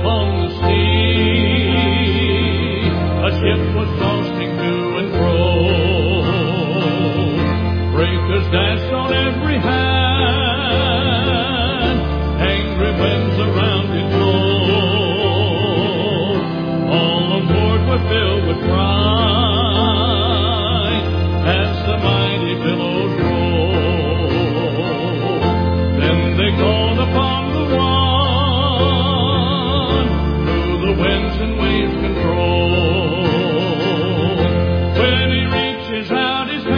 upon the sea. A ship was tossing to and fro. Breakers dashed on every hand. Angry winds around it blow. All on board were filled with pride as the mighty billows roll. Then they called upon the one who the winds and waves control. When he reaches out his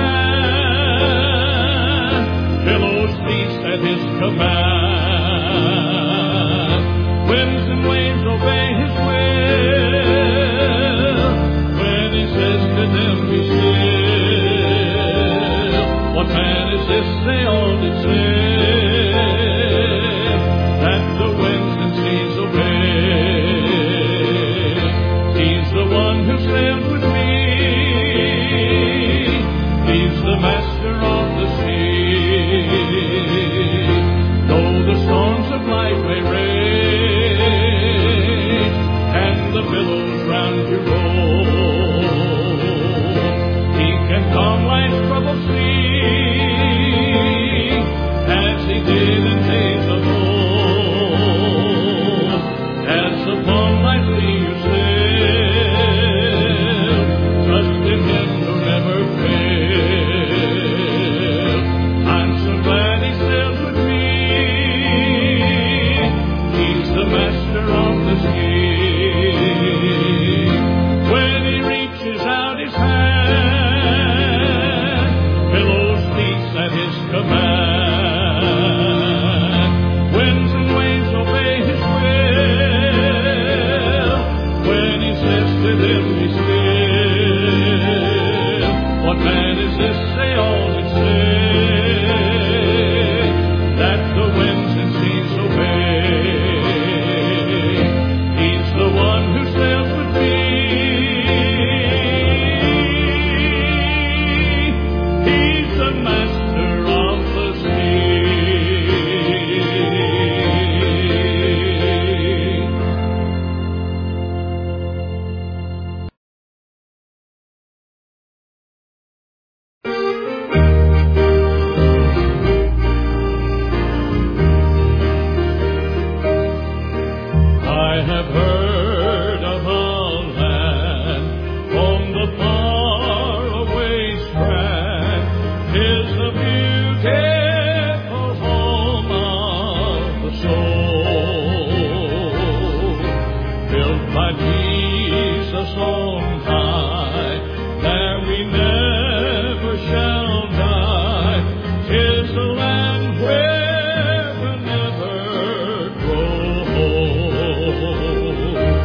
hand, billows cease at his command. Winds and waves obey his will. When he says to them, be still. What man is this, they all did say, that the winds and seas obey? He's the one who sailed with me. He's the master of the sea. Though the storms of life may rage and the billows round you roll, he can calm life's troubled sea as he did in days of old. As upon life's sea you sail, trust in him who'll never fail. I'm so glad he sails with me. He's the master of the sea. When he reaches out his hand, billows cease at his command. Winds and waves obey his will. When he says to them, be still. What man is this, they all did say, that the winds and seas obey? He's the one who sails with me. He's the master of the sea. I have heard of a land on the faraway strand. 'Tis the beautiful home of the soul, built by Jesus on high. There we never shall die. 'Tis the land where we'll never grow old.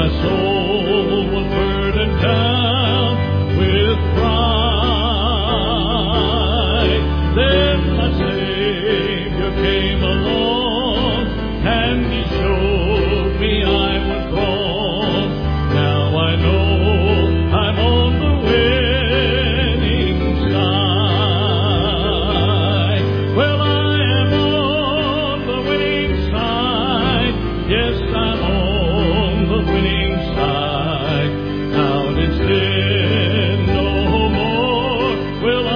my soul was burdened down with pride. Then my Savior came along, and He showed me I was wrong. Now I know I'm on the winning side. Well, I am on the winning side. Yes, I'm on the winning side. Out in sin no more will I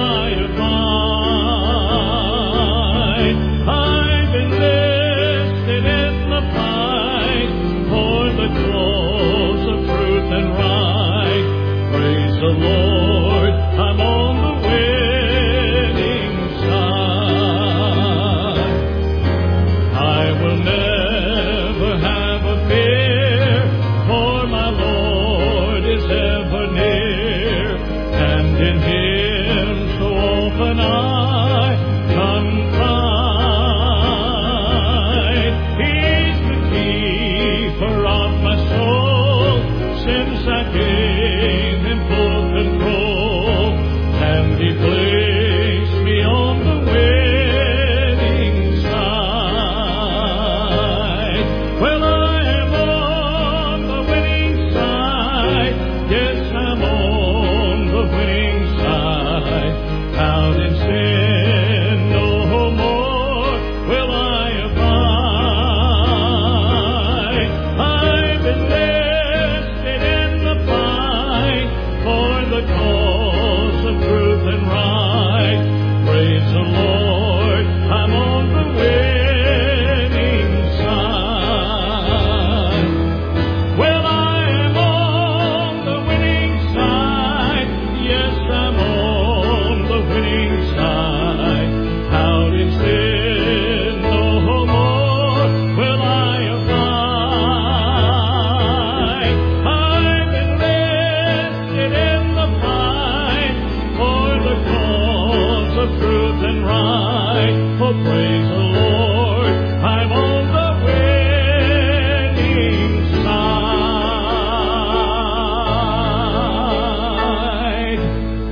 abide. I've enlisted in the fight for the cause of truth and right. Praise the Lord, I'm on the winning side. I will never have a fear, for my Lord is ever near, and in Him so often I confide. He's the keeper of my soul, since I gave Him full control, and He placed me on the winning side. Well, I am on the winning side. Yes, I'm on the winning side. Out in sin no more will I abide. I've enlisted in the fight for the cause of truth and right. Praise the Lord, I'm on the winning side. Well, I am on the winning side. Yes, I'm on the winning side. Out in sin no more will I abide. I've enlisted in the fight for the cause of truth and right. Oh, praise the Lord, I'm on the winning side.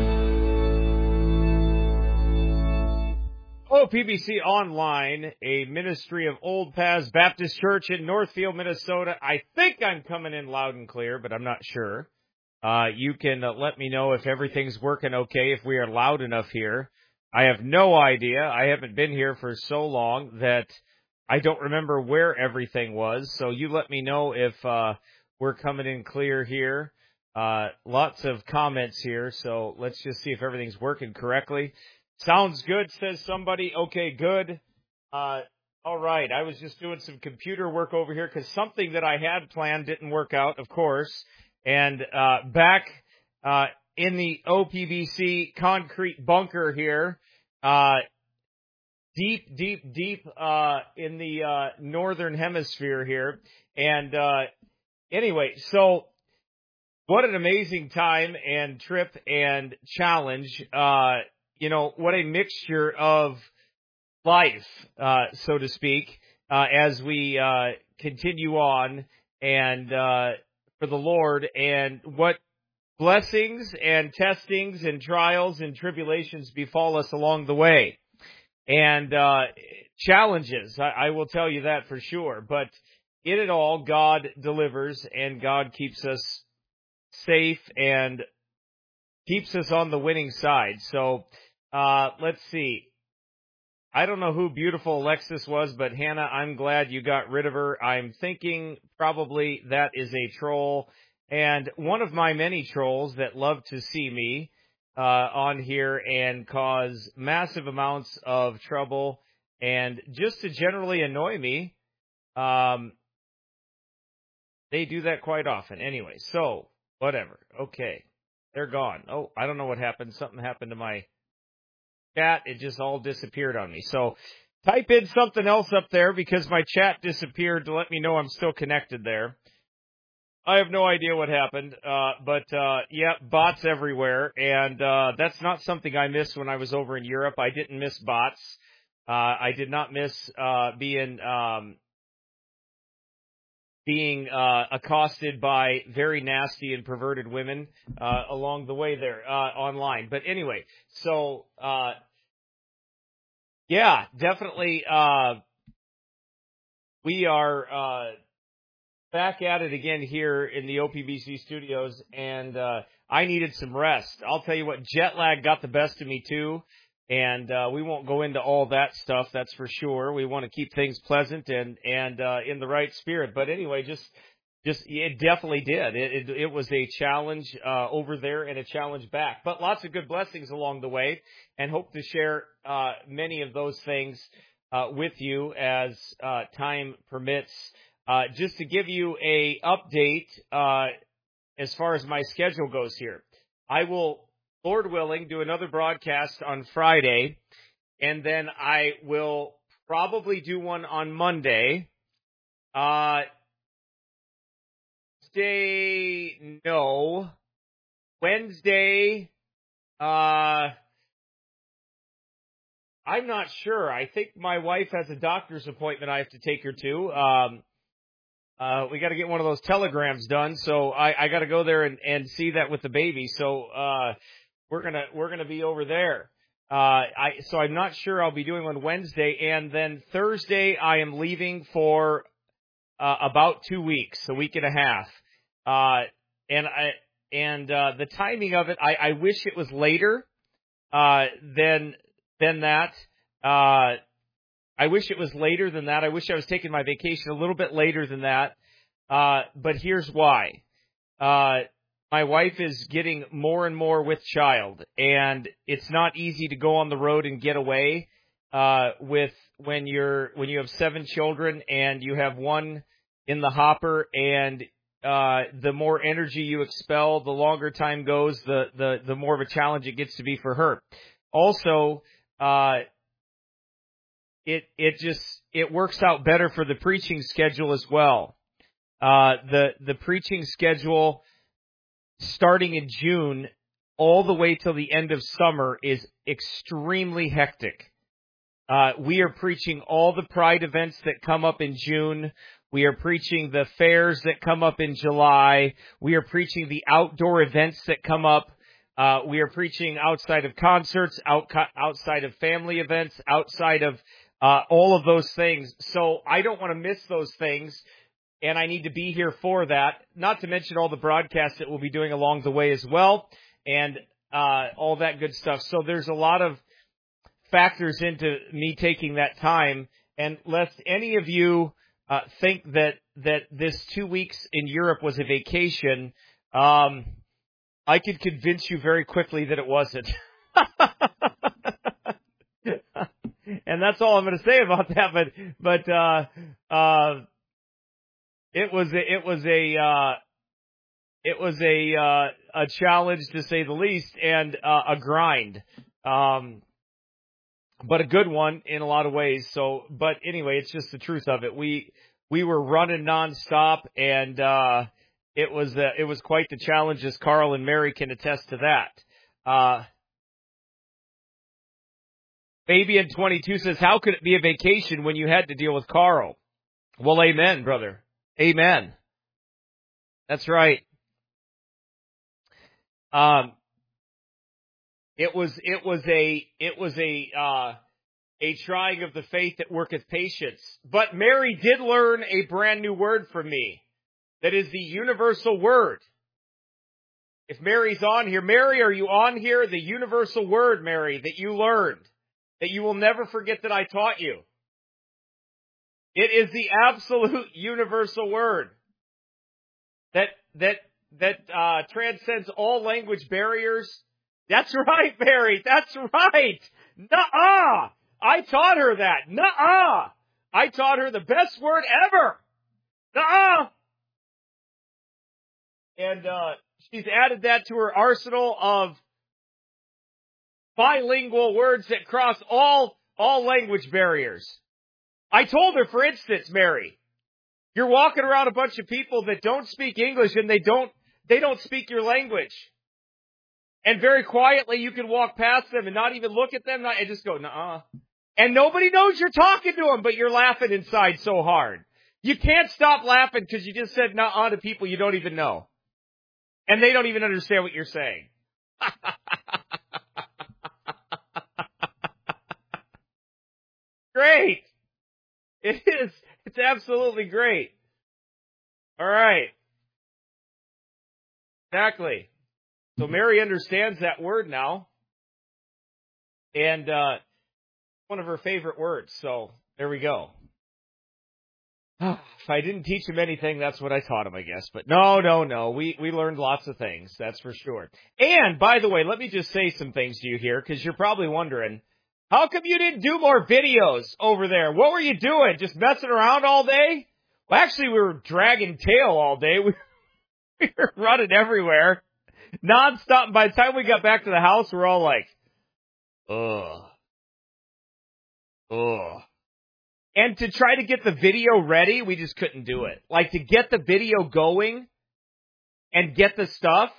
OPBC Online, a ministry of Old Paths Baptist Church in Northfield, Minnesota. I think I'm coming in loud and clear, but I'm not sure. You can let me know if everything's working okay, if we are loud enough here. I have no idea. I haven't been here for so long that I don't remember where everything was. So you let me know if we're coming in clear here. Lots of comments here, so let's just see if everything's working correctly. Sounds good, says somebody. Okay, good. All right, I was just doing some computer work over here because something that I had planned didn't work out, of course. And back in the OPBC concrete bunker here, deep in the northern hemisphere here. And anyway, so what an amazing time and trip and challenge. What a mixture of life, so to speak, as we continue on and for the Lord, and what blessings and testings and trials and tribulations befall us along the way. And challenges, I will tell you that for sure. But in it all, God delivers, and God keeps us safe and keeps us on the winning side. So let's see. I don't know who beautiful Alexis was, but Hannah, I'm glad you got rid of her. I'm thinking probably that is a troll, and one of my many trolls that love to see me on here and cause massive amounts of trouble and just to generally annoy me. They do that quite often. Anyway, so whatever. Okay, they're gone. Oh, I don't know what happened. Something happened to my chat. It just all disappeared on me. So type in something else up there because my chat disappeared to let me know I'm still connected there. I have no idea what happened, but yeah, bots everywhere, and that's not something I missed when I was over in Europe. I didn't miss bots. I did not miss being being accosted by very nasty and perverted women along the way there online. But anyway, so yeah, definitely we are back at it again here in the OPBC studios, and I needed some rest. I'll tell you what, jet lag got the best of me too, and we won't go into all that stuff, that's for sure. We want to keep things pleasant and in the right spirit. But anyway, just it definitely did. It was a challenge over there and a challenge back, but lots of good blessings along the way, and hope to share many of those things with you as time permits. Just to give you a update as far as my schedule goes here, I will, Lord willing, do another broadcast on Friday, and then I will probably do one on Monday. No. Wednesday, I'm not sure. I think my wife has a doctor's appointment I have to take her to. We got to get one of those telegrams done, so I got to go there and see that with the baby. So we're gonna be over there. So I'm not sure I'll be doing one Wednesday, and then Thursday I am leaving for about 2 weeks, a week and a half. The timing of it, I wish it was later than that. I wish it was later than that. I wish I was taking my vacation a little bit later than that. But here's why. My wife is getting more and more with child, and it's not easy to go on the road and get away when you have 7 children and you have one in the hopper, and the more energy you expel, the longer time goes, the more of a challenge it gets to be for her. Also, it works out better for the preaching schedule as well. The preaching schedule starting in June all the way till the end of summer is extremely hectic. We are preaching all the Pride events that come up in June. We are preaching the fairs that come up in July. We are preaching the outdoor events that come up. We are preaching outside of concerts, outside of family events, outside of all of those things. So I don't want to miss those things, and I need to be here for that, not to mention all the broadcasts that we'll be doing along the way as well, and all that good stuff. So there's a lot of factors into me taking that time, and lest any of you think that this 2 weeks in Europe was a vacation, I could convince you very quickly that it wasn't. And that's all I'm going to say about that. But it was a challenge, to say the least, and a grind. But a good one in a lot of ways. So, but anyway, it's just the truth of it. We were running nonstop, and it was quite the challenge, as Carl and Mary can attest to that. Fabian 22 says, how could it be a vacation when you had to deal with Carl? Well, amen, brother. Amen. That's right. It was a trying of the faith that worketh patience. But Mary did learn a brand new word from me. That is the universal word. If Mary's on here, Mary, are you on here? The universal word, Mary, that you learned, that you will never forget that I taught you. It is the absolute universal word that transcends all language barriers. That's right, Mary. That's right. Nuh-uh. I taught her that. Nuh-uh. I taught her the best word ever. Nuh-uh. And she's added that to her arsenal of bilingual words that cross all language barriers. I told her, for instance, Mary, you're walking around a bunch of people that don't speak English, and they don't speak your language. And very quietly you can walk past them and not even look at them and just go, nuh-uh. And nobody knows you're talking to them, but you're laughing inside so hard. You can't stop laughing because you just said nuh-uh to people you don't even know. And they don't even understand what you're saying. Great. It is. It's absolutely great. All right. Exactly. So Mary understands that word now. And one of her favorite words. So there we go. If I didn't teach him anything, that's what I taught him, I guess. But no. We learned lots of things, that's for sure. And, by the way, let me just say some things to you here, because you're probably wondering, how come you didn't do more videos over there? What were you doing? Just messing around all day? Well, actually, we were dragging tail all day. We were running everywhere, nonstop. By the time we got back to the house, we're all like, ugh. And to try to get the video ready, we just couldn't do it. Like, to get the video going and get the stuff,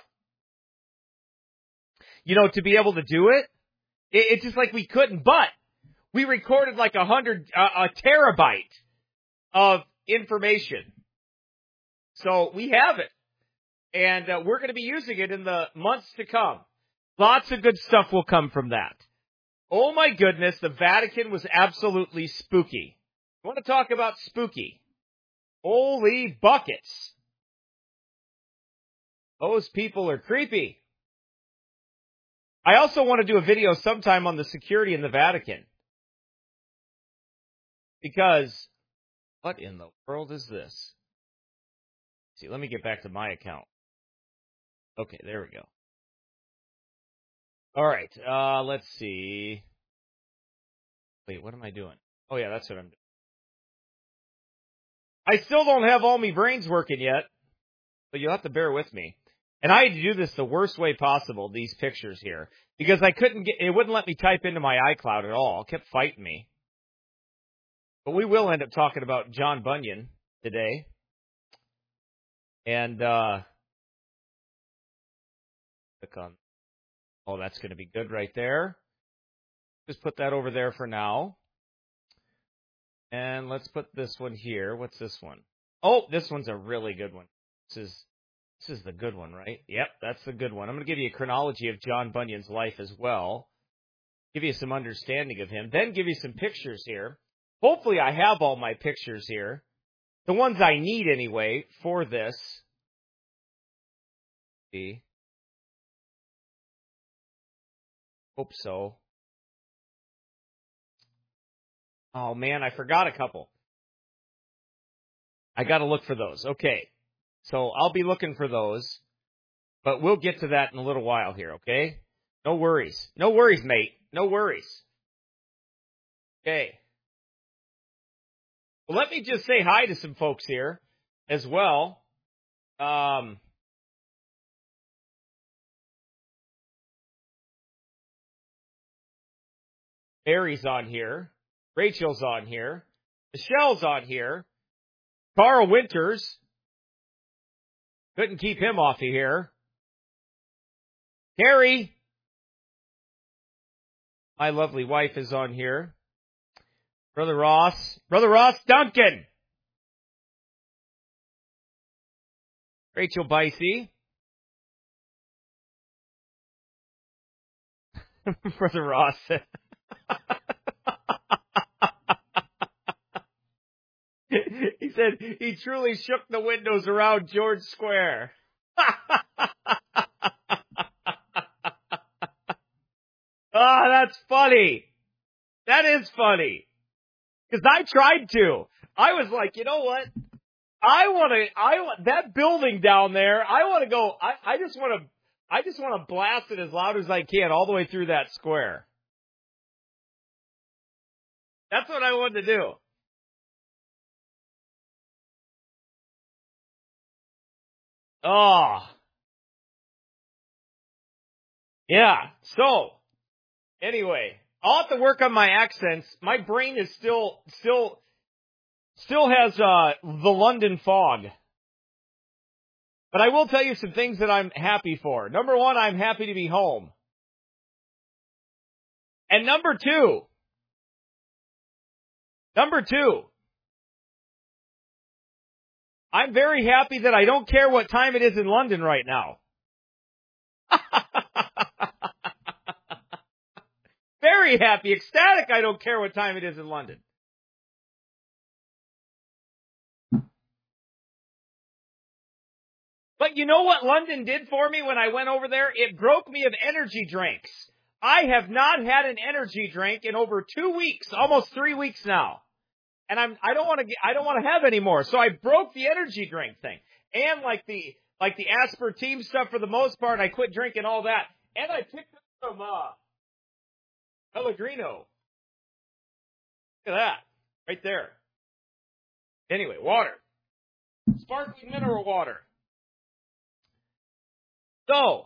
to be able to do it, it's just like we couldn't. But we recorded like a terabyte of information. So we have it. And we're going to be using it in the months to come. Lots of good stuff will come from that. Oh my goodness, the Vatican was absolutely spooky. You want to talk about spooky? Holy buckets. Those people are creepy. I also want to do a video sometime on the security in the Vatican. Because, what in the world is this? See, let me get back to my account. Okay, there we go. All right, let's see. Wait, what am I doing? Oh, yeah, that's what I'm doing. I still don't have all my brains working yet, but you'll have to bear with me. And I had to do this the worst way possible, these pictures here, because it wouldn't let me type into my iCloud at all. It kept fighting me. But we will end up talking about John Bunyan today. And, click on, that's going to be good right there. Just put that over there for now. And let's put this one here. What's this one? Oh, this one's a really good one. This is the good one, right? Yep, that's the good one. I'm going to give you a chronology of John Bunyan's life as well. Give you some understanding of him. Then give you some pictures here. Hopefully I have all my pictures here. The ones I need anyway for this. See. Hope so. Oh, man, I forgot a couple. I got to look for those. Okay. So I'll be looking for those. But we'll get to that in a little while here, okay? No worries. No worries, mate. No worries. Okay. Well, let me just say hi to some folks here as well. Barry's on here. Rachel's on here. Michelle's on here. Carl Winters. Couldn't keep him off of here. Carrie. My lovely wife is on here. Brother Ross. Brother Ross Duncan. Rachel Bicey. Brother Ross. He said he truly shook the windows around George Square. Oh, that's funny. That is funny. Because I tried to. I was like, you know what? I want that building down there. I want to go. I just want to blast it as loud as I can all the way through that square. That's what I wanted to do. Oh. Yeah. So, anyway, I'll have to work on my accents. My brain is still has the London fog. But I will tell you some things that I'm happy for. Number one, I'm happy to be home. And number two, I'm very happy that I don't care what time it is in London right now. Very happy, ecstatic I don't care what time it is in London. But you know what London did for me when I went over there? It broke me of energy drinks. I have not had an energy drink in over 2 weeks, almost 3 weeks now. And I don't want to have any more. So I broke the energy drink thing. And like the aspartame stuff for the most part, I quit drinking all that. And I picked up some Pellegrino. Look at that. Right there. Anyway, water. Sparkling mineral water. So,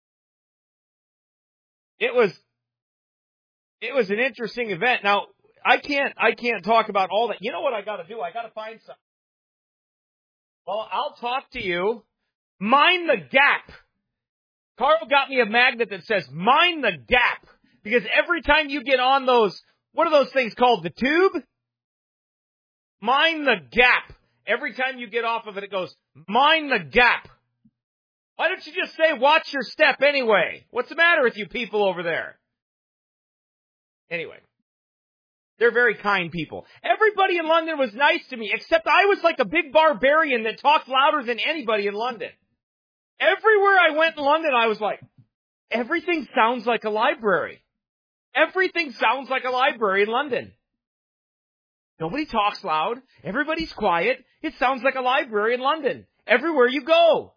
it was an interesting event. Now, I can't talk about all that. You know what I got to do? I got to find something. Well, I'll talk to you. Mind the gap. Carl got me a magnet that says mind the gap. Because every time you get on those, what are those things called? The tube? Mind the gap. Every time you get off of it, it goes, mind the gap. Why don't you just say, watch your step anyway? What's the matter with you people over there? Anyway, they're very kind people. Everybody in London was nice to me, except I was like a big barbarian that talked louder than anybody in London. Everywhere I went in London, I was like, everything sounds like a library. Everything sounds like a library in London. Nobody talks loud. Everybody's quiet. It sounds like a library in London. Everywhere you go.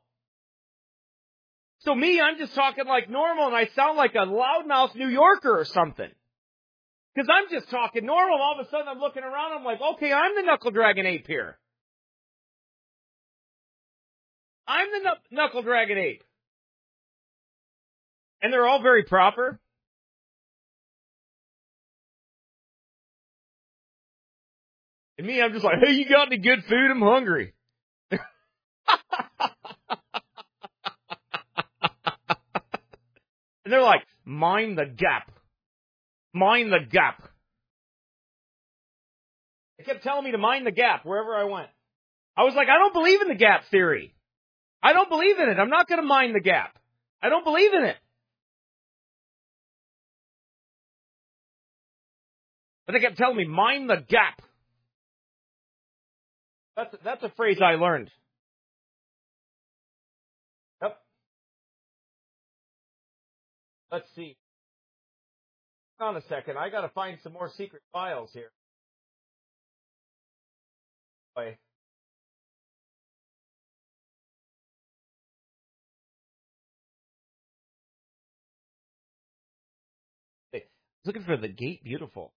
So me, I'm just talking like normal, and I sound like a loudmouth New Yorker or something. Because I'm just talking normal, and all of a sudden I'm looking around, I'm like, okay, I'm the Knuckle Dragon Ape here. I'm the Knuckle Dragon Ape. And they're all very proper. And me, I'm just like, hey, you got any good food? I'm hungry. And they're like, mind the gap. Mind the gap. They kept telling me to mind the gap wherever I went. I was like, I don't believe in the gap theory. I don't believe in it. I'm not going to mind the gap. I don't believe in it. But they kept telling me, mind the gap. That's a phrase I learned. Yep. Let's see. Hold on a second. I got to find some more secret files here. Boy. I was looking for the Gate Beautiful.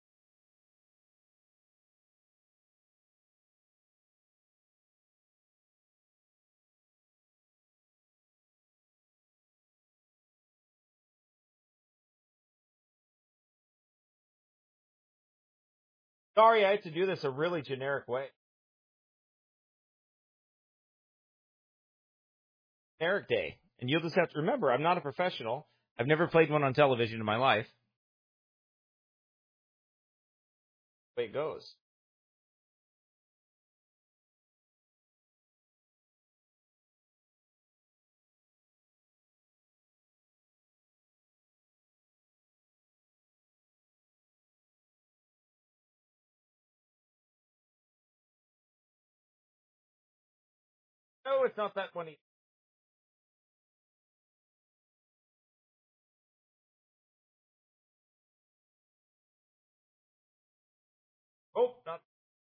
Sorry, I had to do this a really generic way. Generic day. And you'll just have to remember, I'm not a professional. I've never played one on television in my life. The way it goes. No, it's not that funny. Oh, not.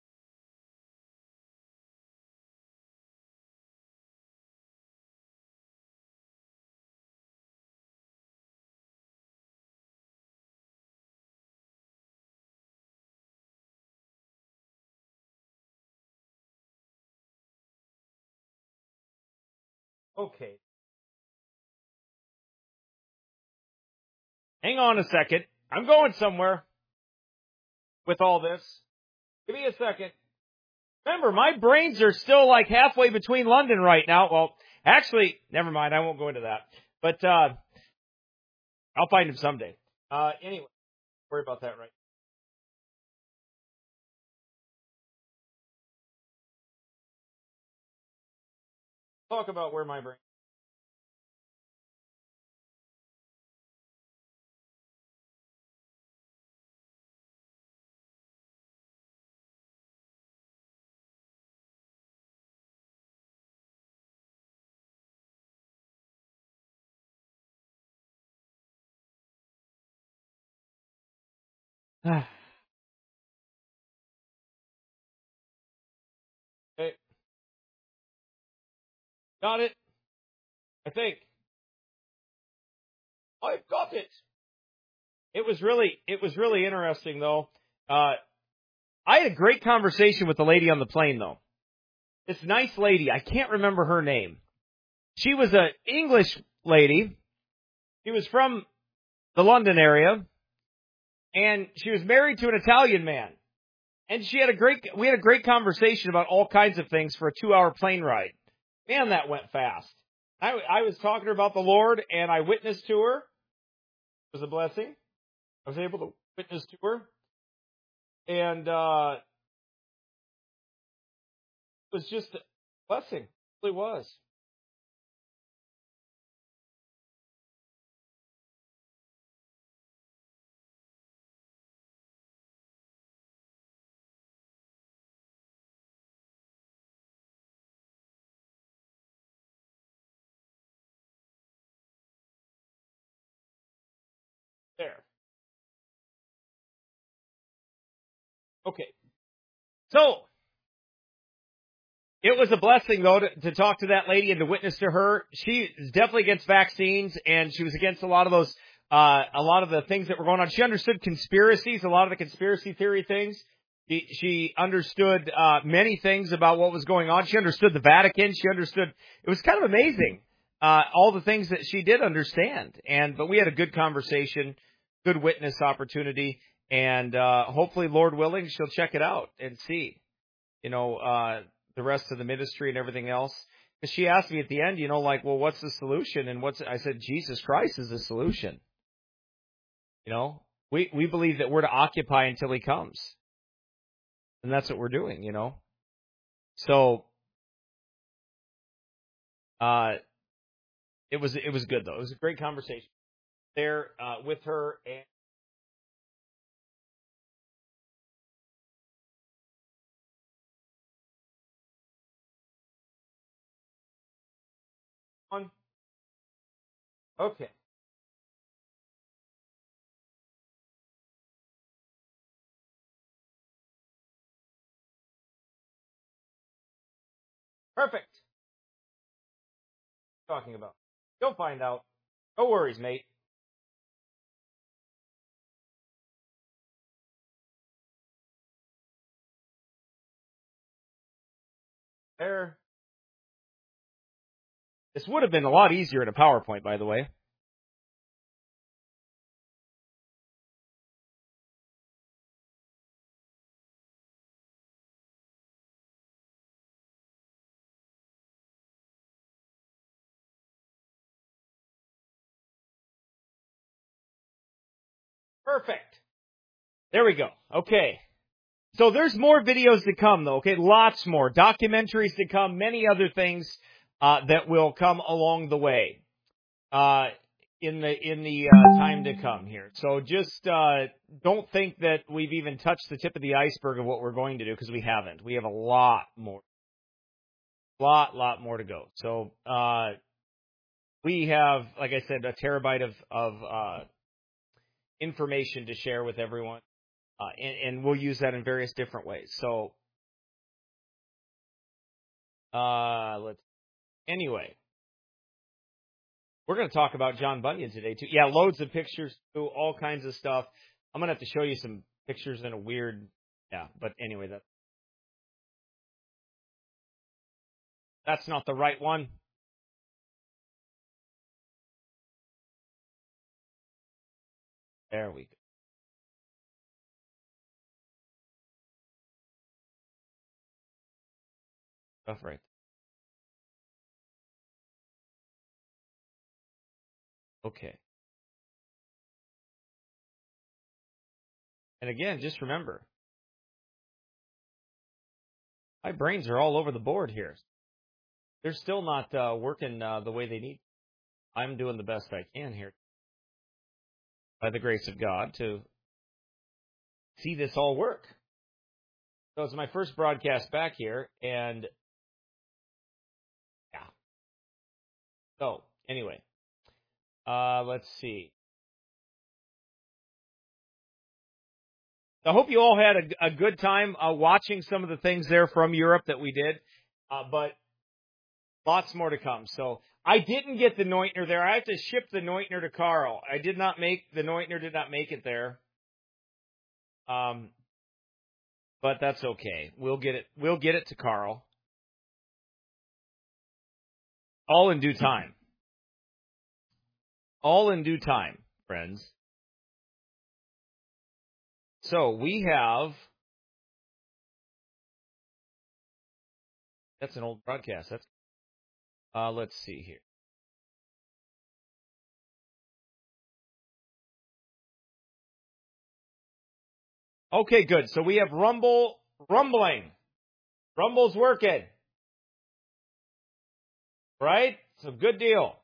Okay. Hang on a second. I'm going somewhere with all this. Give me a second. Remember, my brains are still like halfway between London right now. Well, actually, never mind. I won't go into that. But I'll find him someday. Anyway, worry about that right talk about where my brain. Okay, got it. I think I've got it. It was really interesting though. I had a great conversation with the lady on the plane though. This nice lady, I can't remember her name. She was an English lady. She was from the London area, and she was married to an Italian man. And we had a great conversation about all kinds of things for a 2-hour plane ride. Man, that went fast. I was talking to her about the Lord, and I witnessed to her. It was a blessing. I was able to witness to her. And it was just a blessing. It really was. There. Okay. So, it was a blessing, though, to talk to that lady and to witness to her. She is definitely against vaccines, and she was against a lot of the things that were going on. She understood conspiracies, a lot of the conspiracy theory things. She understood many things about what was going on. She understood the Vatican. She understood. It was kind of amazing, all the things that she did understand. But we had a good conversation, good witness opportunity, and hopefully, Lord willing, she'll check it out and see. The rest of the ministry and everything else. Because she asked me at the end, well, what's the solution? And I said, Jesus Christ is the solution. We believe that we're to occupy until he comes. And that's what we're doing, So, it was good though. It was a great conversation there, with her and okay. Perfect. Talking about. You'll find out. No worries, mate. There. This would have been a lot easier in a PowerPoint, by the way. Perfect. There we go. Okay. So there's more videos to come, though. Okay, lots more documentaries to come, many other things that will come along the way in the time to come here. So just don't think that we've even touched the tip of the iceberg of what we're going to do, because we haven't. We have a lot more to go. So we have, like I said, a terabyte of information to share with everyone. And we'll use that in various different ways. So, anyway, we're going to talk about John Bunyan today too. Yeah, loads of pictures too, all kinds of stuff. I'm going to have to show you some pictures in a weird, but anyway, that's not the right one. There we go. Stuff right. Okay. And again, just remember, my brains are all over the board here. they're still not working the way they need. I'm doing the best I can here, by the grace of God, to see this all work. So it's my first broadcast back here, and yeah. So anyway, let's see. I hope you all had a good time watching some of the things there from Europe that we did, but lots more to come. So I didn't get the Neutner there. I have to ship the Neutner to Carl. The Neutner did not make it there. But that's okay. We'll get it to Carl. All in due time. All in due time, friends. So we have, that's an old broadcast. That's, let's see here. Okay, good. So we have rumbling. Rumble's working. Right? So good deal.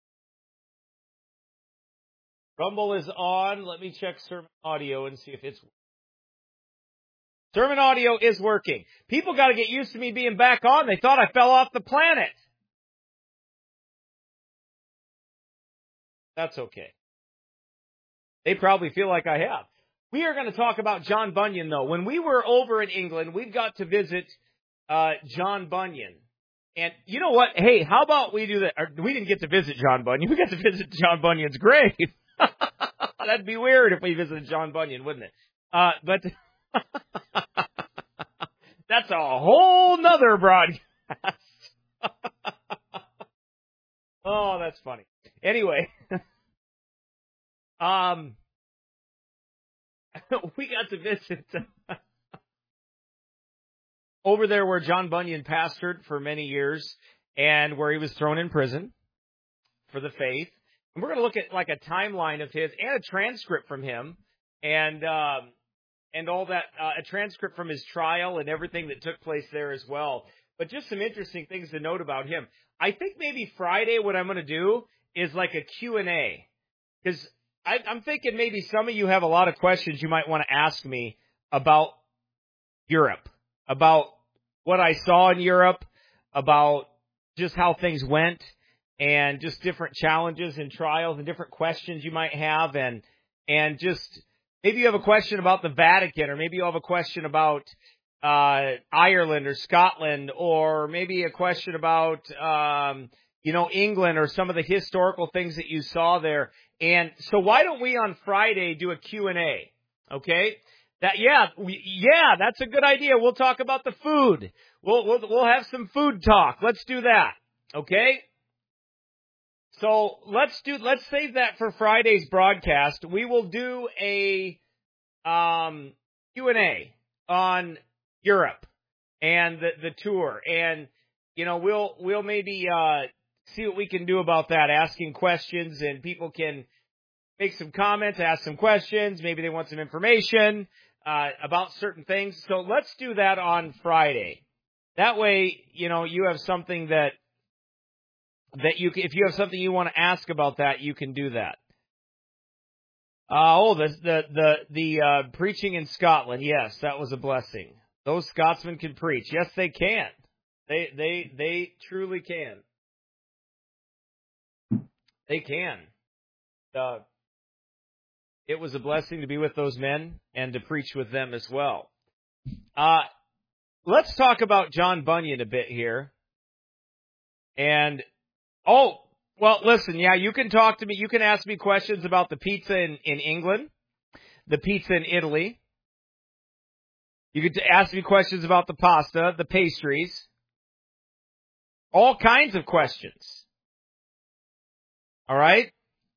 Rumble is on. Let me check sermon audio and see if it's sermon audio is working. People got to get used to me being back on. They thought I fell off the planet. That's okay. They probably feel like I have. We are going to talk about John Bunyan, though. When we were over in England, we got to visit John Bunyan. And you know what? Hey, how about we do that? We didn't get to visit John Bunyan. We got to visit John Bunyan's grave. That'd be weird if we visited John Bunyan, wouldn't it? But that's a whole nother broadcast. Oh, that's funny. Anyway, we got to visit over there where John Bunyan pastored for many years and where he was thrown in prison for the faith. And we're going to look at like a timeline of his and a transcript from him and all that, a transcript from his trial and everything that took place there as well. But just some interesting things to note about him. I think maybe Friday what I'm going to do is like a Q&A, because I'm thinking maybe some of you have a lot of questions you might want to ask me about Europe, about what I saw in Europe, about just how things went, and just different challenges and trials and different questions you might have, and just maybe you have a question about the Vatican, or maybe you have a question about Ireland or Scotland, or maybe a question about England or some of the historical things that you saw there. And so why don't we on Friday do a Q&A? Okay? That's a good idea. We'll talk about the food. We'll have some food talk. Let's do that. Okay? So let's save that for Friday's broadcast. We will do a Q&A on Europe and the tour, and we'll maybe see what we can do about that, asking questions, and people can make some comments, ask some questions. Maybe they want some information about certain things. So let's do that on Friday. That way, you have something that if you have something you want to ask about that, you can do that. The preaching in Scotland. Yes, that was a blessing. Those Scotsmen can preach. Yes, they can. They truly can. They can. It was a blessing to be with those men and to preach with them as well. Let's talk about John Bunyan a bit here. And, listen, you can talk to me. You can ask me questions about the pizza in England, the pizza in Italy. You could ask me questions about the pasta, the pastries, all kinds of questions. All right?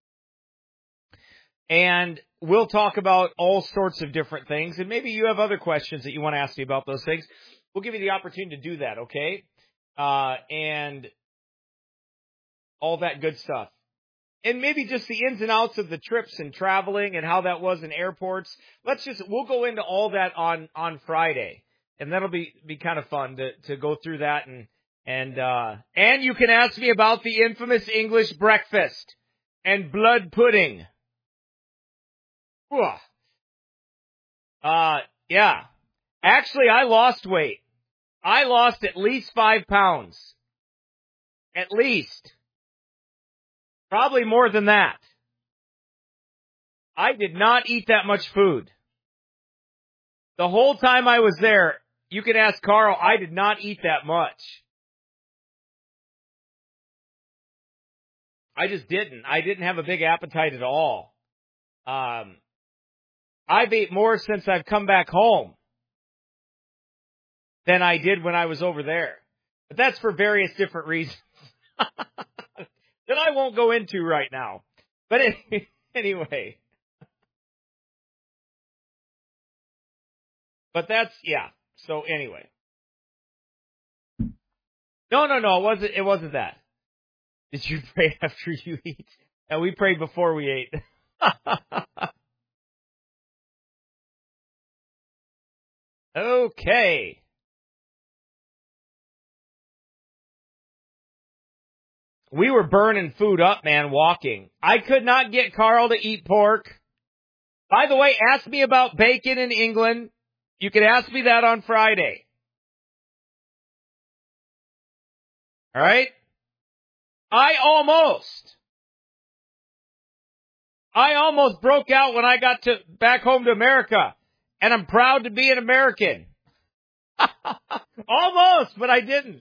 And we'll talk about all sorts of different things. And maybe you have other questions that you want to ask me about those things. We'll give you the opportunity to do that, okay? And all that good stuff. And maybe just the ins and outs of the trips and traveling and how that was in airports. We'll go into all that on Friday. And that'll be kind of fun to go through that And you can ask me about the infamous English breakfast and blood pudding. Yeah. Actually, I lost weight. I lost at least 5 pounds. At least. Probably more than that. I did not eat that much food. The whole time I was there, you can ask Carl, I did not eat that much. I just didn't. I didn't have a big appetite at all. I've ate more since I've come back home than I did when I was over there. But that's for various different reasons that I won't go into right now. But anyway. But that's, yeah. So anyway. No, it wasn't that. Did you pray after you eat? And we prayed before we ate. Okay. We were burning food up, man, walking. I could not get Carl to eat pork. By the way, ask me about bacon in England. You can ask me that on Friday. All right? I almost broke out when I got back home to America. And I'm proud to be an American. Almost, but I didn't.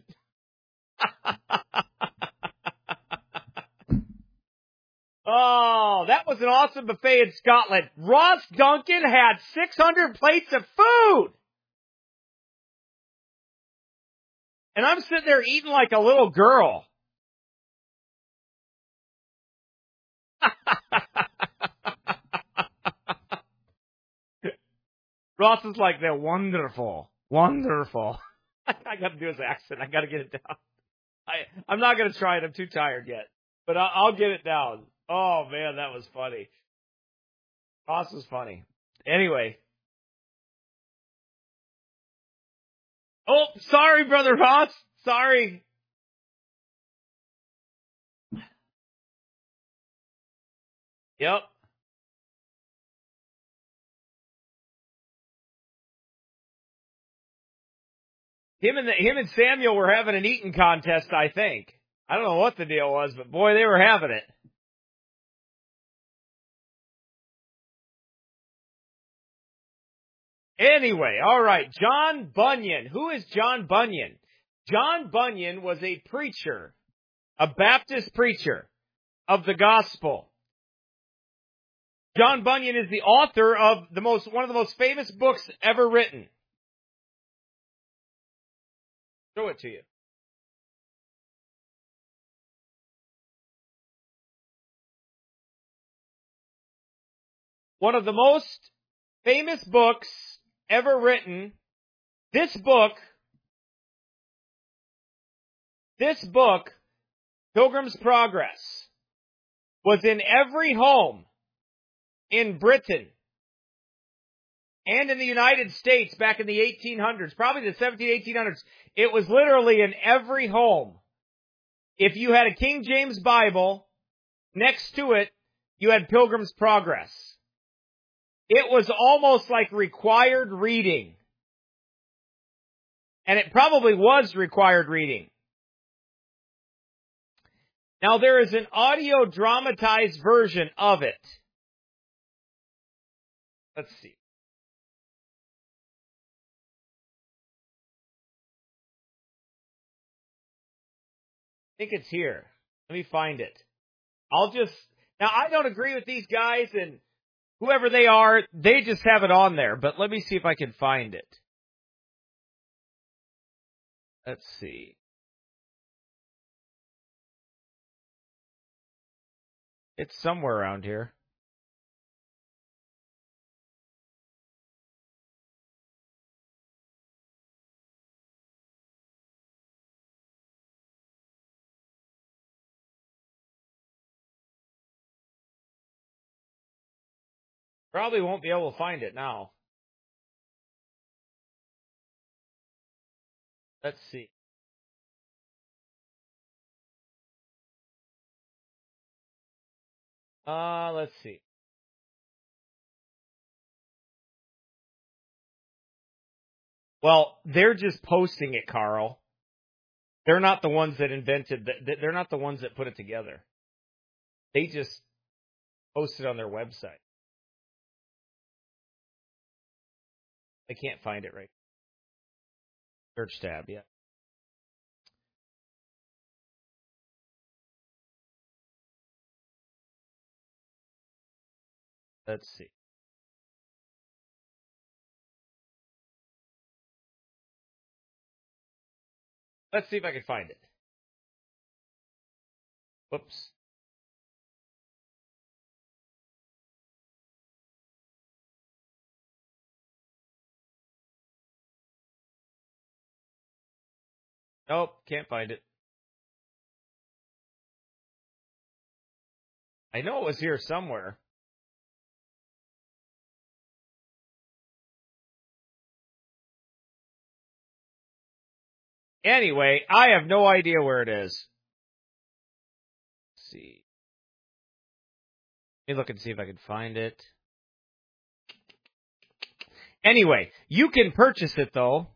Oh, that was an awesome buffet in Scotland. Ross Duncan had 600 plates of food. And I'm sitting there eating like a little girl. Ross is like, they're wonderful. Wonderful. I got to do his accent. I got to get it down. I'm not going to try it. I'm too tired yet. But I'll get it down. Oh, man, that was funny. Ross was funny. Anyway. Oh, sorry, Brother Ross. Sorry. Yep. Him and Samuel were having an eating contest, I think. I don't know what the deal was, but boy, they were having it. Anyway, all right, John Bunyan. Who is John Bunyan? John Bunyan was a preacher, a Baptist preacher of the gospel. John Bunyan is the author of one of the most famous books ever written. Show it to you. One of the most famous books ever written. This book, Pilgrim's Progress, was in every home in Britain and in the United States back in the 1800s, probably the 1800s. It was literally in every home. If you had a King James Bible, next to it, you had Pilgrim's Progress. It was almost like required reading. And it probably was required reading. Now, there is an audio dramatized version of it. Let's see. I think it's here. Let me find it. Now I don't agree with these guys and whoever they are, they just have it on there, but let me see if I can find it. Let's see. It's somewhere around here. Probably won't be able to find it now. Let's see. Let's see. Well, they're just posting it, Carl. They're not the ones that invented they're not the ones that put it together. They just post it on their website. I can't find it right. Search tab, yeah. Let's see. Let's see if I can find it. Whoops. Nope, can't find it. I know it was here somewhere. Anyway, I have no idea where it is. Let's see. Let me look and see if I can find it. Anyway, you can purchase it, though.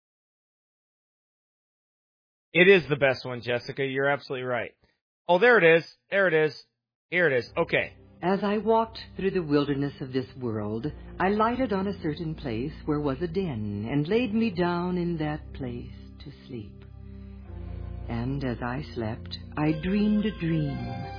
It is the best one, Jessica. You're absolutely right. Oh, there it is. There it is. Here it is. Okay. As I walked through the wilderness of this world, I lighted on a certain place where was a den, and laid me down in that place to sleep. And as I slept, I dreamed a dream.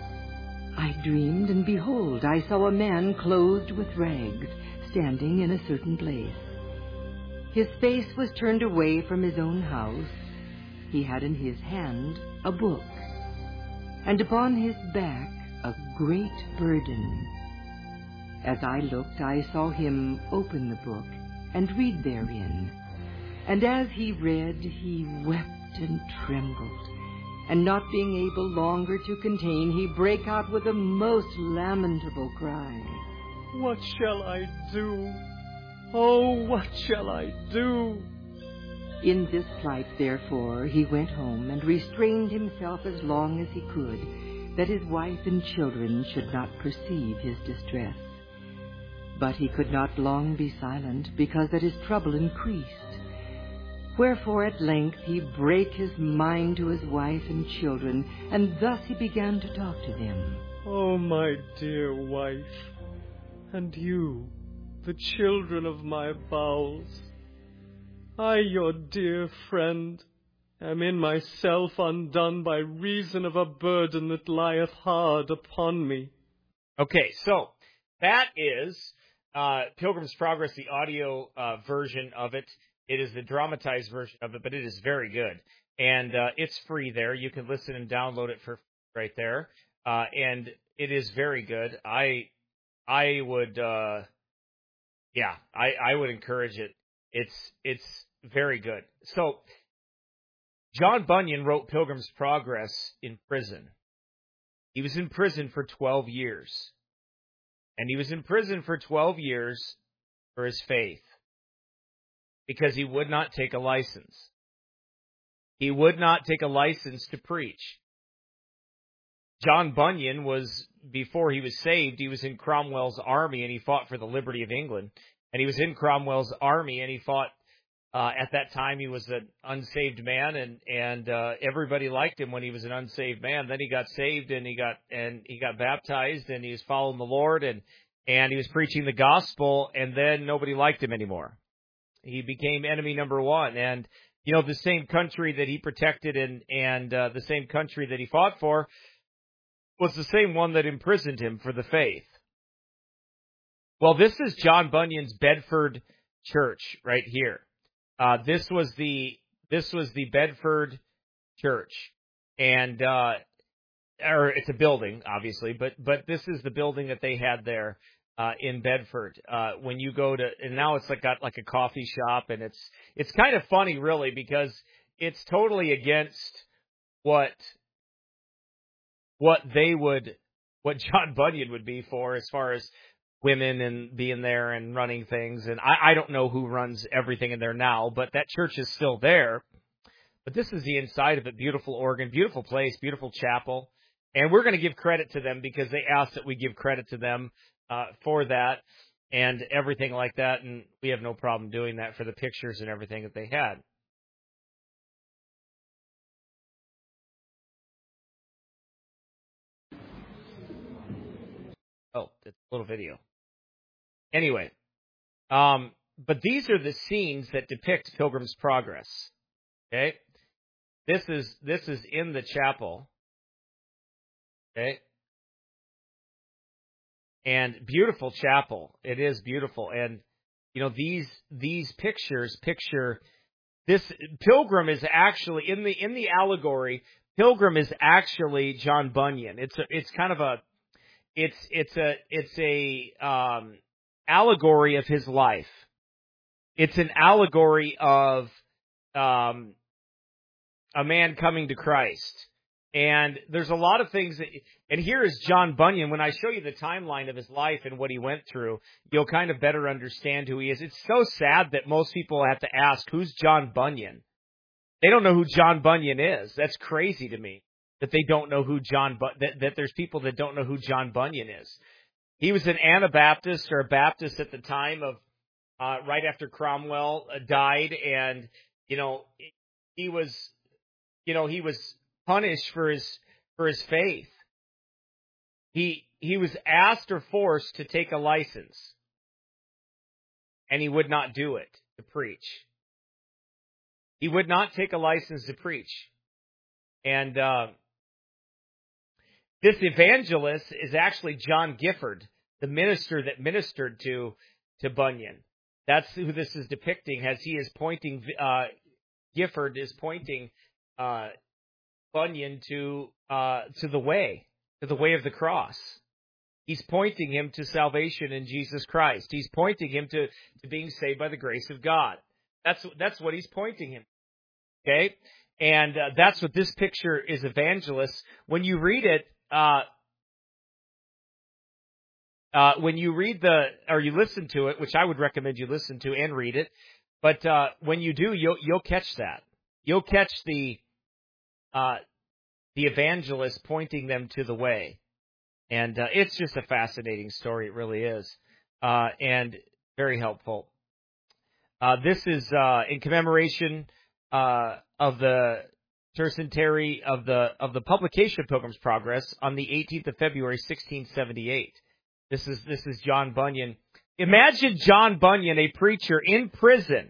I dreamed, and behold, I saw a man clothed with rags, standing in a certain place. His face was turned away from his own house. He had in his hand a book, and upon his back a great burden. As I looked, I saw him open the book and read therein. And as he read, he wept and trembled, and not being able longer to contain, he brake out with a most lamentable cry. What shall I do? Oh, what shall I do? In this plight, therefore, he went home and restrained himself as long as he could, that his wife and children should not perceive his distress. But he could not long be silent, because that his trouble increased. Wherefore at length he brake his mind to his wife and children, and thus he began to talk to them. Oh, my dear wife, and you, the children of my bowels, I, your dear friend, am in myself undone by reason of a burden that lieth hard upon me. Okay, so that is Pilgrim's Progress, the audio version of it. It is the dramatized version of it, but it is very good. And it's free there. You can listen and download it for right there. And it is very good. I would, I would encourage it. It's very good. So, John Bunyan wrote Pilgrim's Progress in prison. He was in prison for 12 years. And he was in prison for 12 years for his faith, because he would not take a license. He would not take a license to preach. John Bunyan was, before he was saved, he was in Cromwell's army, and he fought for the liberty of England. And he was in Cromwell's army, and he fought, at that time he was an unsaved man, and everybody liked him when he was an unsaved man. Then he got saved, and he got baptized, and he was following the Lord, and he was preaching the gospel, and then nobody liked him anymore. He became enemy number one. And, you know, the same country that he protected and the same country that he fought for was the same one that imprisoned him for the faith. Well, this is John Bunyan's Bedford Church right here. This was the Bedford Church. And, or it's a building, obviously, but this is the building that they had there. In Bedford, when you go to, and now it's got a coffee shop, and it's kind of funny, really, because it's totally against what John Bunyan would be for, as far as women and being there and running things. And I don't know who runs everything in there now, but that church is still there. But this is the inside of it. Beautiful organ, beautiful place, beautiful chapel. And we're going to give credit to them because they asked that we give credit to them for that and everything like that. And we have no problem doing that for the pictures and everything that they had. Oh, it's a little video. Anyway, but these are the scenes that depict Pilgrim's Progress. Okay, this is in the chapel. Okay, and beautiful chapel. It is beautiful, and you know these pictures picture this. Pilgrim is actually in the allegory. Pilgrim is actually John Bunyan. It's kind of a It's a allegory of his life. It's an allegory of a man coming to Christ. And there's a lot of things and here is John Bunyan. When I show you the timeline of his life and what he went through, you'll kind of better understand who he is. It's so sad that most people have to ask, who's John Bunyan? They don't know who John Bunyan is. That's crazy to me. That they don't know who that there's people that don't know who John Bunyan is. He was an Anabaptist or a Baptist at the time of right after Cromwell died, and he was punished for his faith. He was asked or forced to take a license, and he would not do it to preach. He would not take a license to preach, and this evangelist is actually John Gifford, the minister that ministered to Bunyan. That's who this is depicting, as he is pointing. Gifford is pointing Bunyan to the way of the cross. He's pointing him to salvation in Jesus Christ. He's pointing him to being saved by the grace of God. That's what he's pointing him. Okay, and that's what this picture is. Evangelist. When you read it. When you read or you listen to it, which I would recommend you listen to and read it, but when you do, you'll catch that. You'll catch the evangelist pointing them to the way, and it's just a fascinating story. It really is, and very helpful. This is in commemoration of the tercentenary of the publication of Pilgrim's Progress on the 18th of February, 1678. This is John Bunyan. Imagine John Bunyan, a preacher in prison.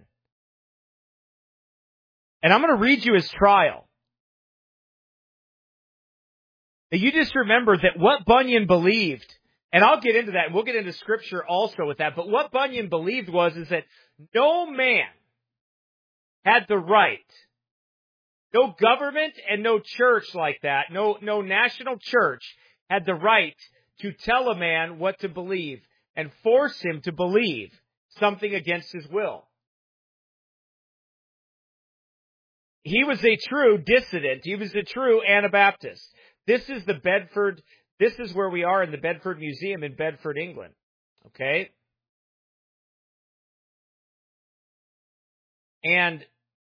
And I'm going to read you his trial. Now you just remember that what Bunyan believed, and I'll get into that, and we'll get into Scripture also with that, but what Bunyan believed is that no man had the right, no government and no church like that, no national church had the right to tell a man what to believe and force him to believe something against his will. He was a true dissident. He was a true Anabaptist. This is where we are in the Bedford Museum in Bedford, England. Okay? And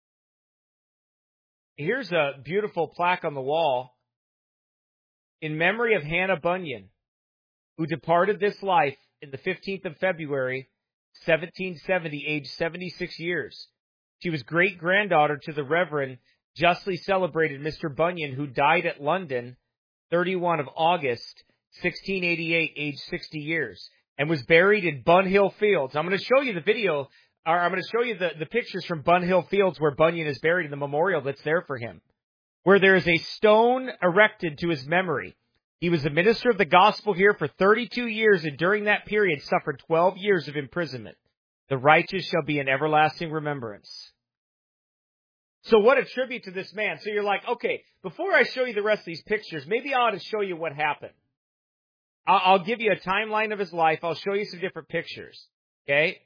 here's a beautiful plaque on the wall in memory of Hannah Bunyan, who departed this life in the 15th of February, 1770, aged 76 years. She was great-granddaughter to the Reverend, justly celebrated Mr. Bunyan, who died at London, 31 of August, 1688, aged 60 years, and was buried in Bunhill Fields. I'm going to show you the video. I'm going to show you the pictures from Bunhill Fields where Bunyan is buried in the memorial that's there for him, where there is a stone erected to his memory. He was a minister of the gospel here for 32 years, and during that period suffered 12 years of imprisonment. The righteous shall be in everlasting remembrance. So what a tribute to this man. So you're like, okay, before I show you the rest of these pictures, maybe I ought to show you what happened. I'll give you a timeline of his life. I'll show you some different pictures. Okay?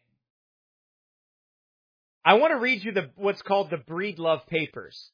I want to read you what's called the Breedlove Papers.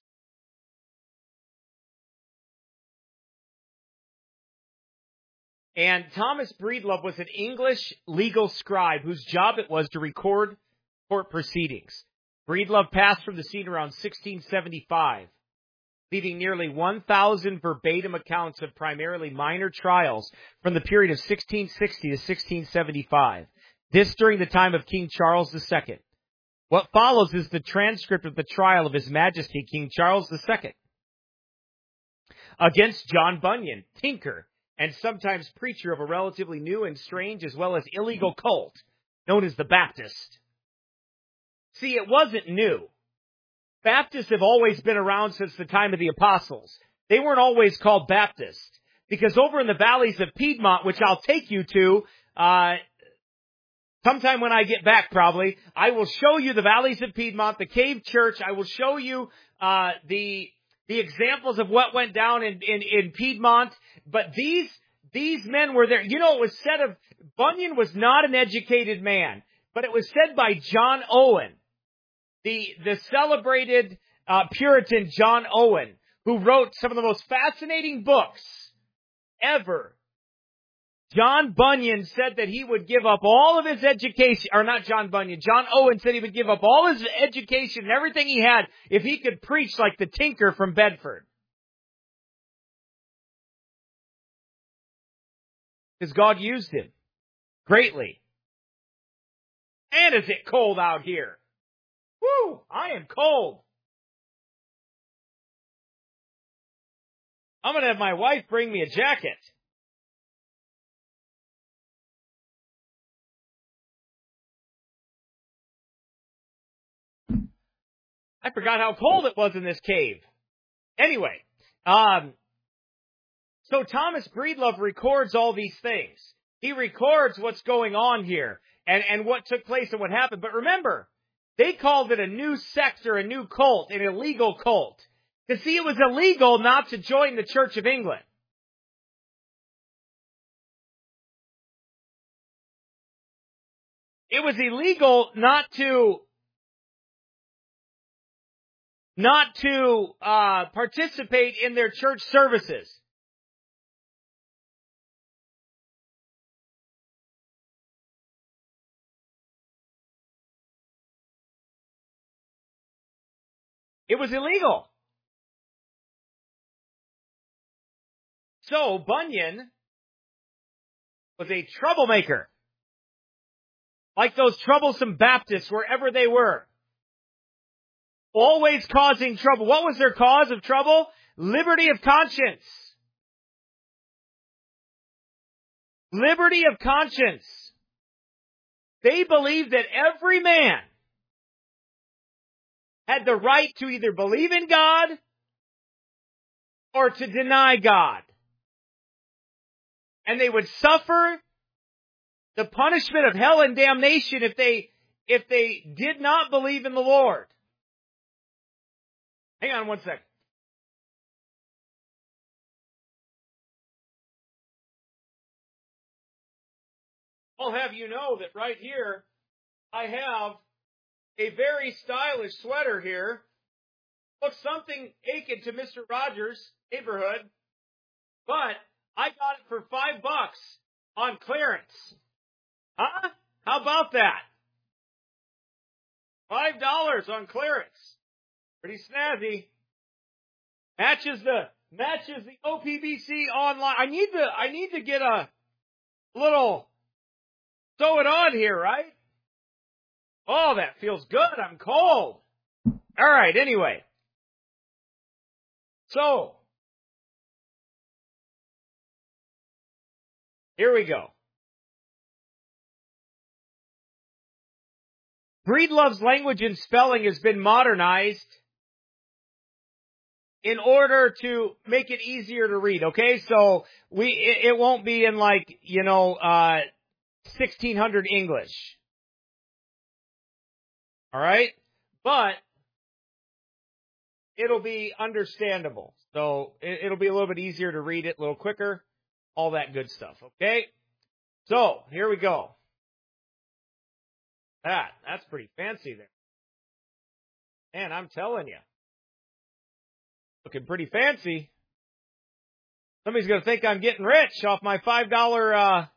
And Thomas Breedlove was an English legal scribe whose job it was to record court proceedings. Breedlove passed from the scene around 1675. leaving nearly 1,000 verbatim accounts of primarily minor trials from the period of 1660 to 1675. This during the time of King Charles II. What follows is the transcript of the trial of His Majesty King Charles II against John Bunyan, tinker, and sometimes preacher of a relatively new and strange as well as illegal cult known as the Baptist. See, it wasn't new. Baptists have always been around since the time of the apostles. They weren't always called Baptists, because over in the valleys of Piedmont, which I'll take you to sometime when I get back probably, I will show you the valleys of Piedmont, the cave church. I will show you the examples of what went down in Piedmont. But these men were there. You know, it was said of Bunyan was not an educated man, but it was said by John Owen, the celebrated Puritan John Owen, who wrote some of the most fascinating books ever. John Bunyan said that he would give up all of his education, or not John Bunyan, John Owen said he would give up all his education and everything he had if he could preach like the tinker from Bedford. Because God used him greatly. And is it cold out here? Woo! I am cold. I'm going to have my wife bring me a jacket. I forgot how cold it was in this cave. Anyway, so Thomas Breedlove records all these things. He records what's going on here and what took place and what happened. But remember, they called it a new sect or a new cult, an illegal cult. Because see, it was illegal not to join the Church of England. It was illegal not to participate in their church services. It was illegal. So Bunyan was a troublemaker, like those troublesome Baptists wherever they were. Always causing trouble. What was their cause of trouble? Liberty of conscience. Liberty of conscience. They believed that every man had the right to either believe in God or to deny God. And they would suffer the punishment of hell and damnation if they did not believe in the Lord. Hang on one second. I'll have you know that right here, I have a very stylish sweater here. Looks something akin to Mr. Rogers' neighborhood, but I got it for $5 on clearance. Huh? How about that? $5 on clearance. Pretty snazzy. Matches the OPBC online. I need to get a little sew it on here, right? Oh, that feels good. I'm cold. All right, anyway. So, here we go. Breedlove's language and spelling has been modernized in order to make it easier to read, okay? So, it won't be in 1600 English. All right? But it'll be understandable. So it'll be a little bit easier to read it, a little quicker, all that good stuff, okay? So, here we go. That's pretty fancy there. Man, I'm telling you. Looking pretty fancy. Somebody's going to think I'm getting rich off my $5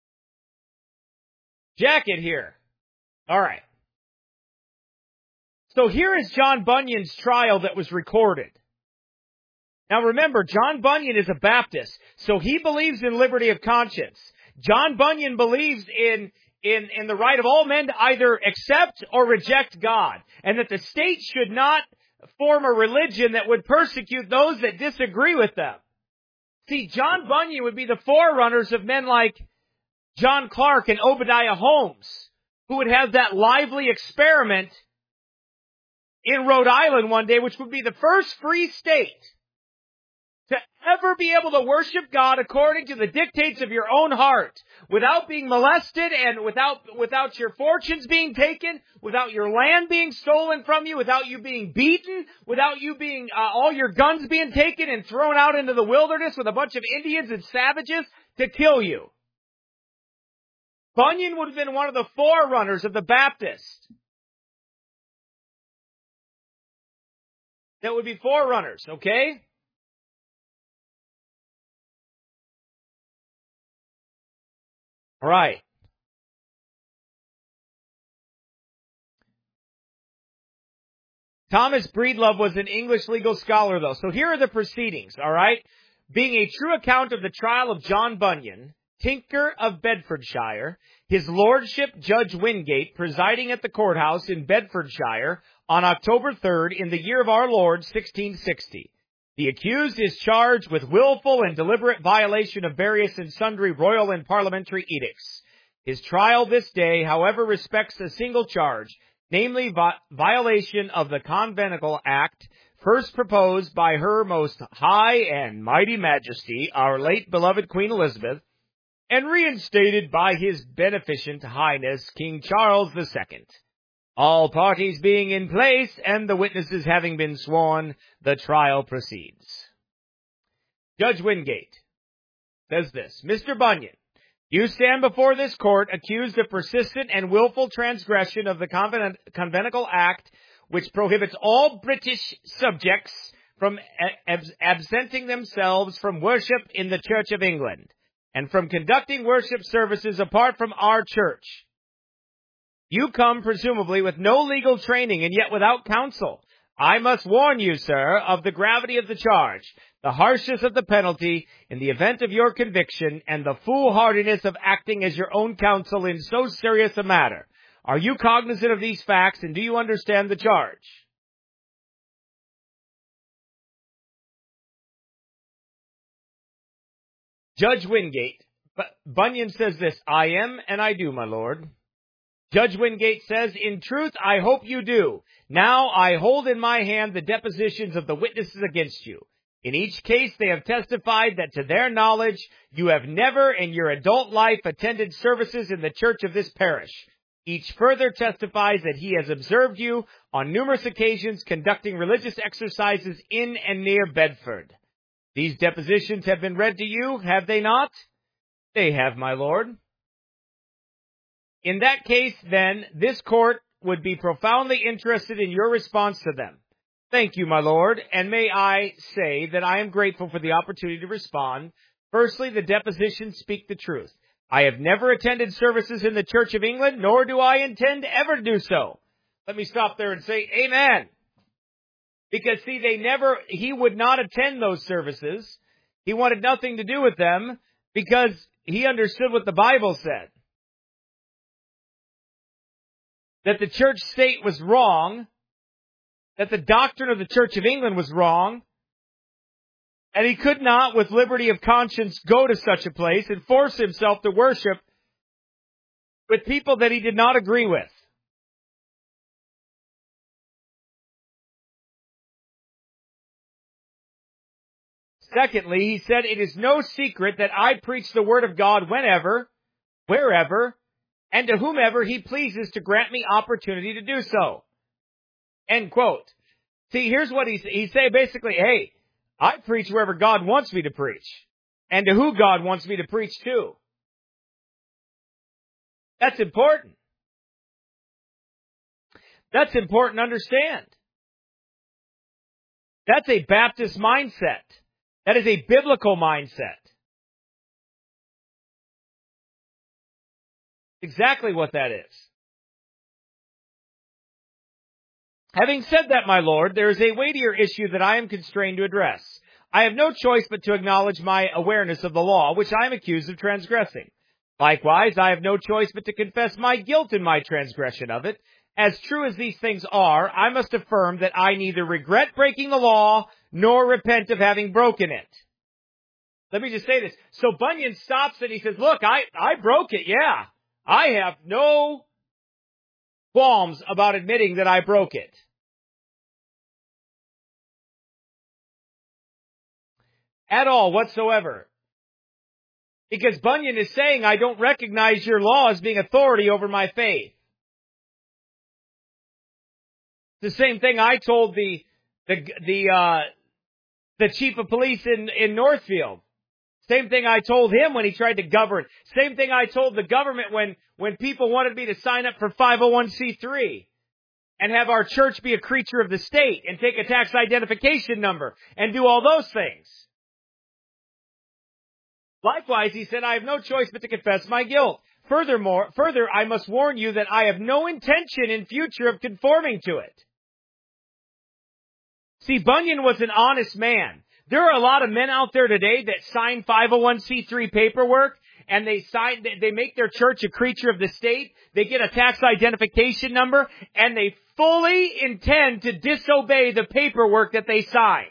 jacket here. All right. So here is John Bunyan's trial that was recorded. Now remember, John Bunyan is a Baptist, so he believes in liberty of conscience. John Bunyan believes in the right of all men to either accept or reject God, and that the state should not form a religion that would persecute those that disagree with them. See, John Bunyan would be the forerunners of men like John Clark and Obadiah Holmes, who would have that lively experiment in Rhode Island one day, which would be the first free state to ever be able to worship God according to the dictates of your own heart, without being molested and without your fortunes being taken, without your land being stolen from you, without you being beaten, without you being, all your guns being taken and thrown out into the wilderness with a bunch of Indians and savages to kill you. Bunyan would have been one of the forerunners of the Baptists. That would be forerunners, okay? All right. Thomas Breedlove was an English legal scholar, though. So here are the proceedings, all right? Being a true account of the trial of John Bunyan, Tinker of Bedfordshire, his lordship Judge Wingate presiding at the courthouse in Bedfordshire on October 3rd in the year of our Lord, 1660. The accused is charged with willful and deliberate violation of various and sundry royal and parliamentary edicts. His trial this day, however, respects a single charge, namely violation of the Conventicle Act, first proposed by Her Most High and Mighty Majesty, our late beloved Queen Elizabeth, and reinstated by His Beneficent Highness King Charles II. All parties being in place and the witnesses having been sworn, the trial proceeds. Judge Wingate says this: Mr. Bunyan, you stand before this court accused of persistent and willful transgression of the Conventicle Act, which prohibits all British subjects from absenting themselves from worship in the Church of England, and from conducting worship services apart from our church. You come, presumably, with no legal training and yet without counsel. I must warn you, sir, of the gravity of the charge, the harshness of the penalty in the event of your conviction, and the foolhardiness of acting as your own counsel in so serious a matter. Are you cognizant of these facts, and do you understand the charge? Judge Wingate, Bunyan says this: I am, and I do, my lord. Judge Wingate says, in truth, I hope you do. Now I hold in my hand the depositions of the witnesses against you. In each case, they have testified that to their knowledge, you have never in your adult life attended services in the church of this parish. Each further testifies that he has observed you on numerous occasions conducting religious exercises in and near Bedford. These depositions have been read to you, have they not? They have, my lord. In that case, then, this court would be profoundly interested in your response to them. Thank you, my lord, and may I say that I am grateful for the opportunity to respond. Firstly, the depositions speak the truth. I have never attended services in the Church of England, nor do I intend ever to do so. Let me stop there and say amen. Because, see, he would not attend those services. He wanted nothing to do with them because he understood what the Bible said. That the church state was wrong, that the doctrine of the Church of England was wrong, and he could not, with liberty of conscience, go to such a place and force himself to worship with people that he did not agree with. Secondly, he said, it is no secret that I preach the word of God whenever, wherever, and to whomever he pleases to grant me opportunity to do so. End quote. See, here's what he say basically, hey, I preach wherever God wants me to preach, and to who God wants me to preach to. That's important. That's important to understand. That's a Baptist mindset. That is a biblical mindset. Exactly what that is. Having said that, my lord, there is a weightier issue that I am constrained to address. I have no choice but to acknowledge my awareness of the law, which I am accused of transgressing. Likewise, I have no choice but to confess my guilt in my transgression of it. As true as these things are, I must affirm that I neither regret breaking the law nor repent of having broken it. Let me just say this. So Bunyan stops and he says, look, I broke it, yeah. I have no qualms about admitting that I broke it. At all whatsoever. Because Bunyan is saying, I don't recognize your law as being authority over my faith. The same thing I told the chief of police in Northfield. Same thing I told him when he tried to govern. Same thing I told the government when people wanted me to sign up for 501c3 and have our church be a creature of the state and take a tax identification number and do all those things. Likewise, he said, I have no choice but to confess my guilt. Further, I must warn you that I have no intention in future of conforming to it. See, Bunyan was an honest man. There are a lot of men out there today that sign 501c3 paperwork, and they make their church a creature of the state. They get a tax identification number, and they fully intend to disobey the paperwork that they signed.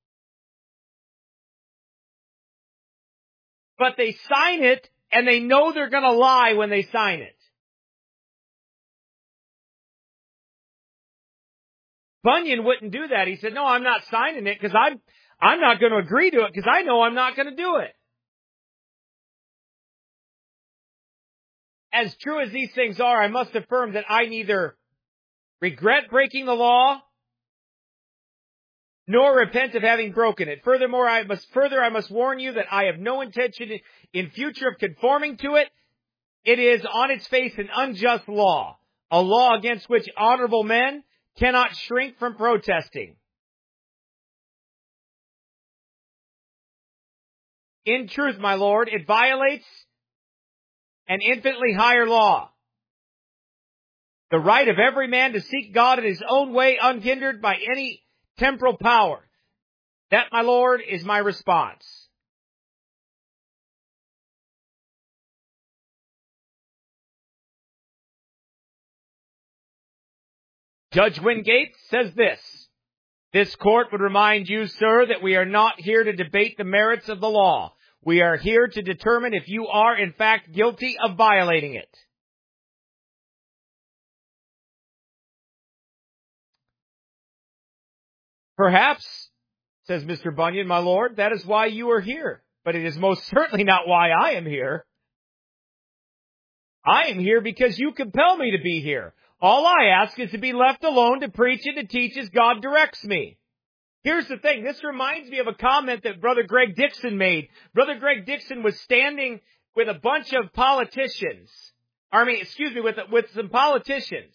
But they sign it, and they know they're going to lie when they sign it. Bunyan wouldn't do that. He said, no, I'm not signing it because I'm not going to agree to it because I know I'm not going to do it. As true as these things are, I must affirm that I neither regret breaking the law nor repent of having broken it. Furthermore, I must warn you that I have no intention in future of conforming to it. It is on its face an unjust law, a law against which honorable men cannot shrink from protesting. In truth, my lord, it violates an infinitely higher law. The right of every man to seek God in his own way, unhindered by any temporal power. That, my lord, is my response. Judge Wingate says this. This court would remind you, sir, that we are not here to debate the merits of the law. We are here to determine if you are, in fact, guilty of violating it. Perhaps, says Mr. Bunyan, my lord, that is why you are here. But it is most certainly not why I am here. I am here because you compel me to be here. All I ask is to be left alone to preach and to teach as God directs me. Here's the thing. This reminds me of a comment that Brother Greg Dixon made. Brother Greg Dixon was standing with a bunch of politicians. With some politicians.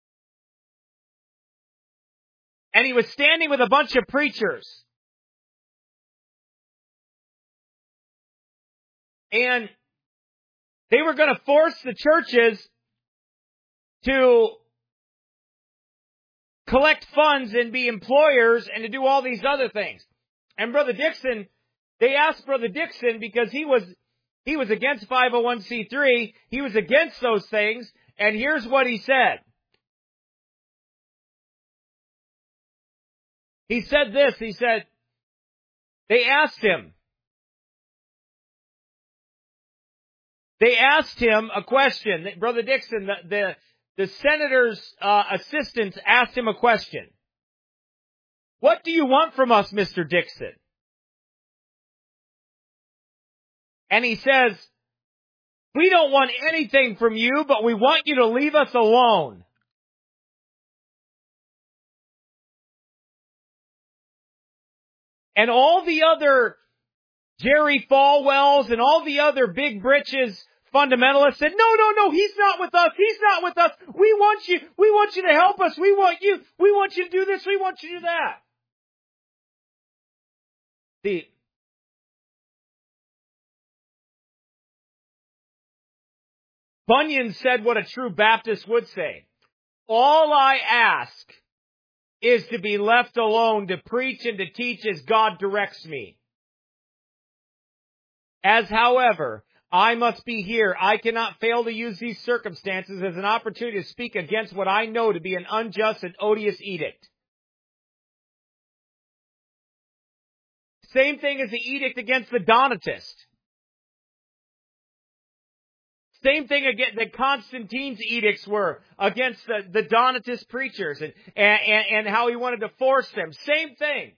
And he was standing with a bunch of preachers. And they were going to force the churches to collect funds and be employers and to do all these other things. And Brother Dixon, they asked Brother Dixon because he was against 501c3. He was against those things. And here's what he said. He said this. He said, they asked him a question. Brother Dixon, the senator's assistants asked him a question. What do you want from us, Mr. Dixon? And he says, we don't want anything from you, but we want you to leave us alone. And all the other Jerry Falwells and all the other big britches fundamentalists said, no, he's not with us. He's not with us. We want you to help us. We want you to do this. We want you to do that. See, Bunyan said what a true Baptist would say. All I ask is to be left alone to preach and to teach as God directs me. As, however, I must be here, I cannot fail to use these circumstances as an opportunity to speak against what I know to be an unjust and odious edict. Same thing as the edict against the Donatist. Same thing again that Constantine's edicts were against the Donatist preachers and how he wanted to force them. Same thing.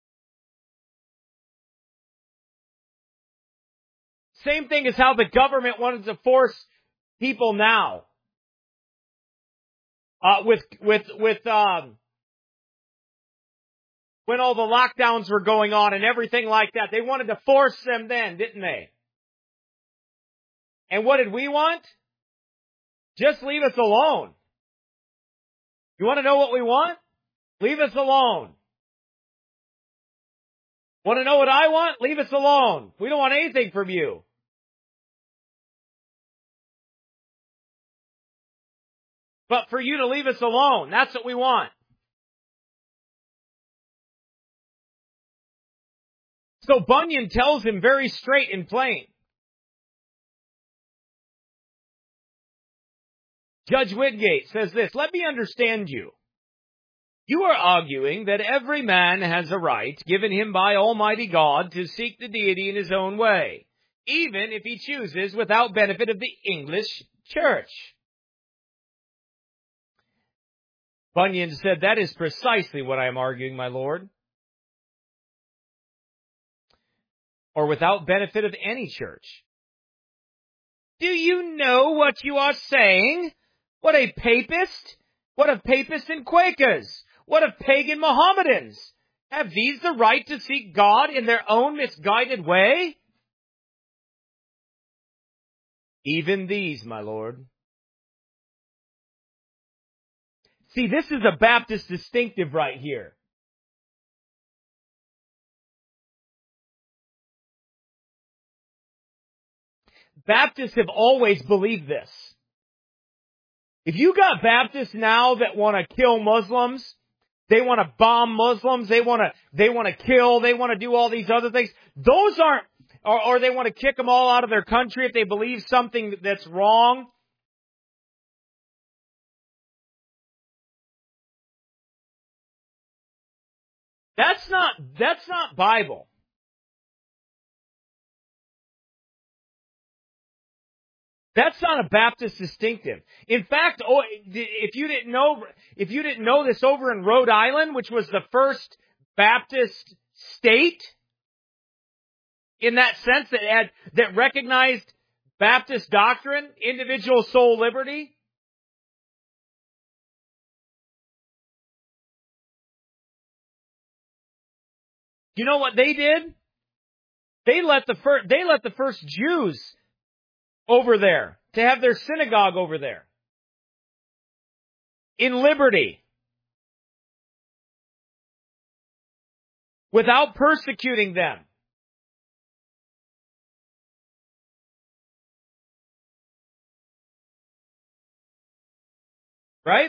Same thing as how the government wanted to force people now. When all the lockdowns were going on and everything like that. They wanted to force them then, didn't they? And what did we want? Just leave us alone. You want to know what we want? Leave us alone. Want to know what I want? Leave us alone. We don't want anything from you. But for you to leave us alone, that's what we want. So Bunyan tells him very straight and plain. Judge Whitgate says this, let me understand you. You are arguing that every man has a right given him by Almighty God to seek the deity in his own way, even if he chooses without benefit of the English church. Bunyan said, that is precisely what I am arguing, my lord. Or without benefit of any church. Do you know what you are saying? What a papist? What of papists and Quakers? What of pagan Mohammedans? Have these the right to seek God in their own misguided way? Even these, my lord. See, this is a Baptist distinctive right here. Baptists have always believed this. If you got Baptists now that want to kill Muslims, they want to bomb Muslims, they want to kill, they want to do all these other things, those aren't, or they want to kick them all out of their country if they believe something that's wrong. That's not Bible. That's not a Baptist distinctive. In fact, if you didn't know this, over in Rhode Island, which was the first Baptist state, in that sense that recognized Baptist doctrine, individual soul liberty. You know what they did? They let the first Jews over there to have their synagogue over there in liberty without persecuting them. Right?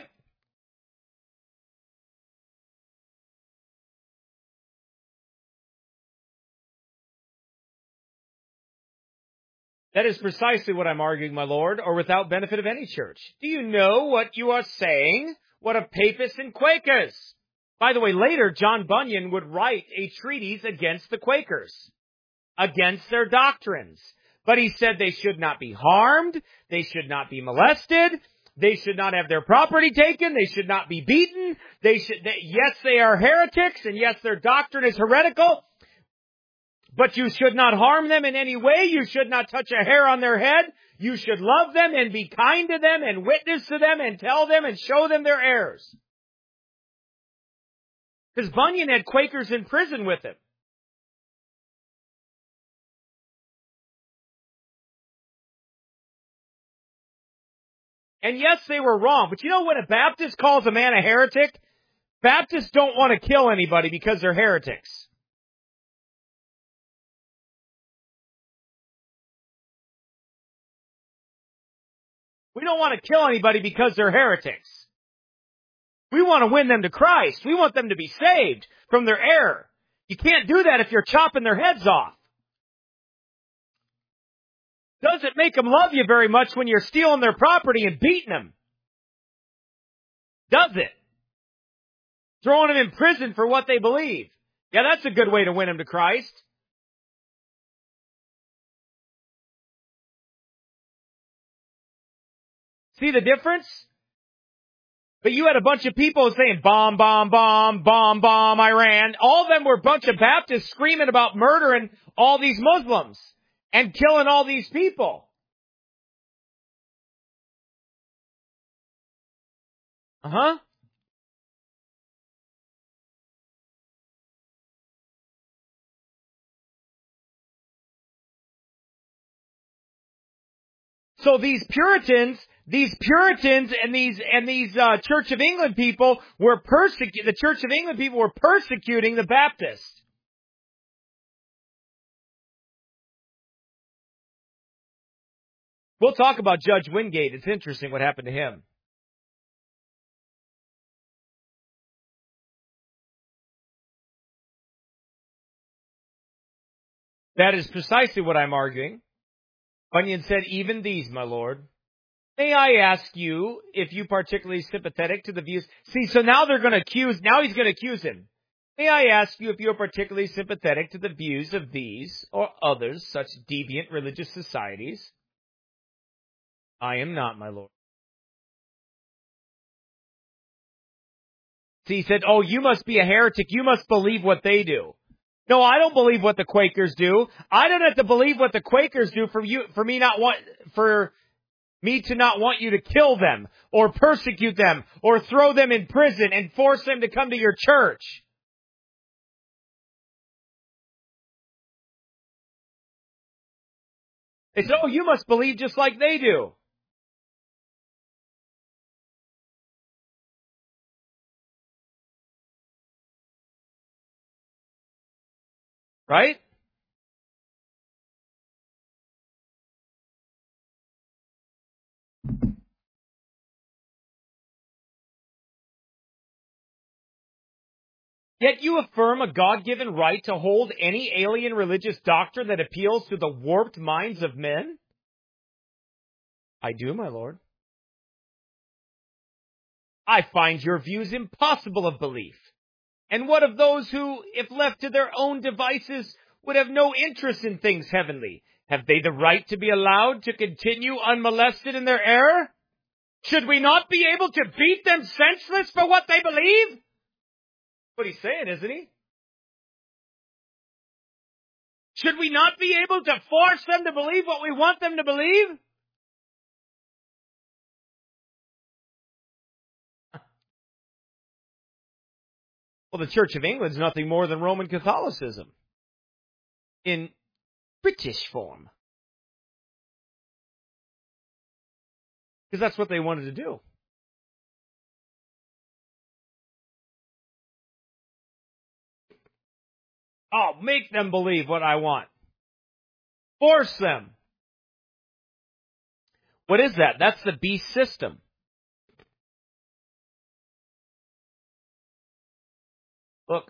That is precisely what I'm arguing, my lord, or without benefit of any church. Do you know what you are saying? What of papists and Quakers? By the way, later, John Bunyan would write a treatise against the Quakers, against their doctrines. But he said they should not be harmed, they should not be molested, they should not have their property taken, they should not be beaten, yes, they are heretics, and yes, their doctrine is heretical, but you should not harm them in any way. You should not touch a hair on their head. You should love them and be kind to them and witness to them and tell them and show them their errors. Because Bunyan had Quakers in prison with him. And yes, they were wrong. But you know when a Baptist calls a man a heretic? Baptists don't want to kill anybody because they're heretics. We don't want to kill anybody because they're heretics. We want to win them to Christ. We want them to be saved from their error. You can't do that if you're chopping their heads off. Doesn't make them love you very much when you're stealing their property and beating them. Does it? Throwing them in prison for what they believe. Yeah, that's a good way to win them to Christ. See the difference? But you had a bunch of people saying, bomb, bomb, bomb, bomb, bomb, Iran. All of them were a bunch of Baptists screaming about murdering all these Muslims and killing all these people. Uh-huh. So these Puritans and these Church of England people were the Church of England people were persecuting the Baptists. We'll talk about Judge Wingate. It's interesting what happened to him. That is precisely what I'm arguing. Bunyan said, even these, my lord. May I ask you if you particularly sympathetic to the views? See, so now he's going to accuse him. May I ask you if you are particularly sympathetic to the views of these or others, such deviant religious societies? I am not, my lord. See, he said, oh, you must be a heretic. You must believe what they do. No, I don't believe what the Quakers do. I don't have to believe what the Quakers do for me to not want you to kill them or persecute them or throw them in prison and force them to come to your church. They said, oh, you must believe just like they do. Right? Yet you affirm a God-given right to hold any alien religious doctrine that appeals to the warped minds of men? I do, my lord. I find your views impossible of belief. And what of those who, if left to their own devices, would have no interest in things heavenly? Have they the right to be allowed to continue unmolested in their error? Should we not be able to beat them senseless for what they believe? What he's saying, isn't he? Should we not be able to force them to believe what we want them to believe? Well, the Church of England is nothing more than Roman Catholicism in British form. Because that's what they wanted to do. I'll make them believe what I want. Force them. What is that? That's the beast system. Look.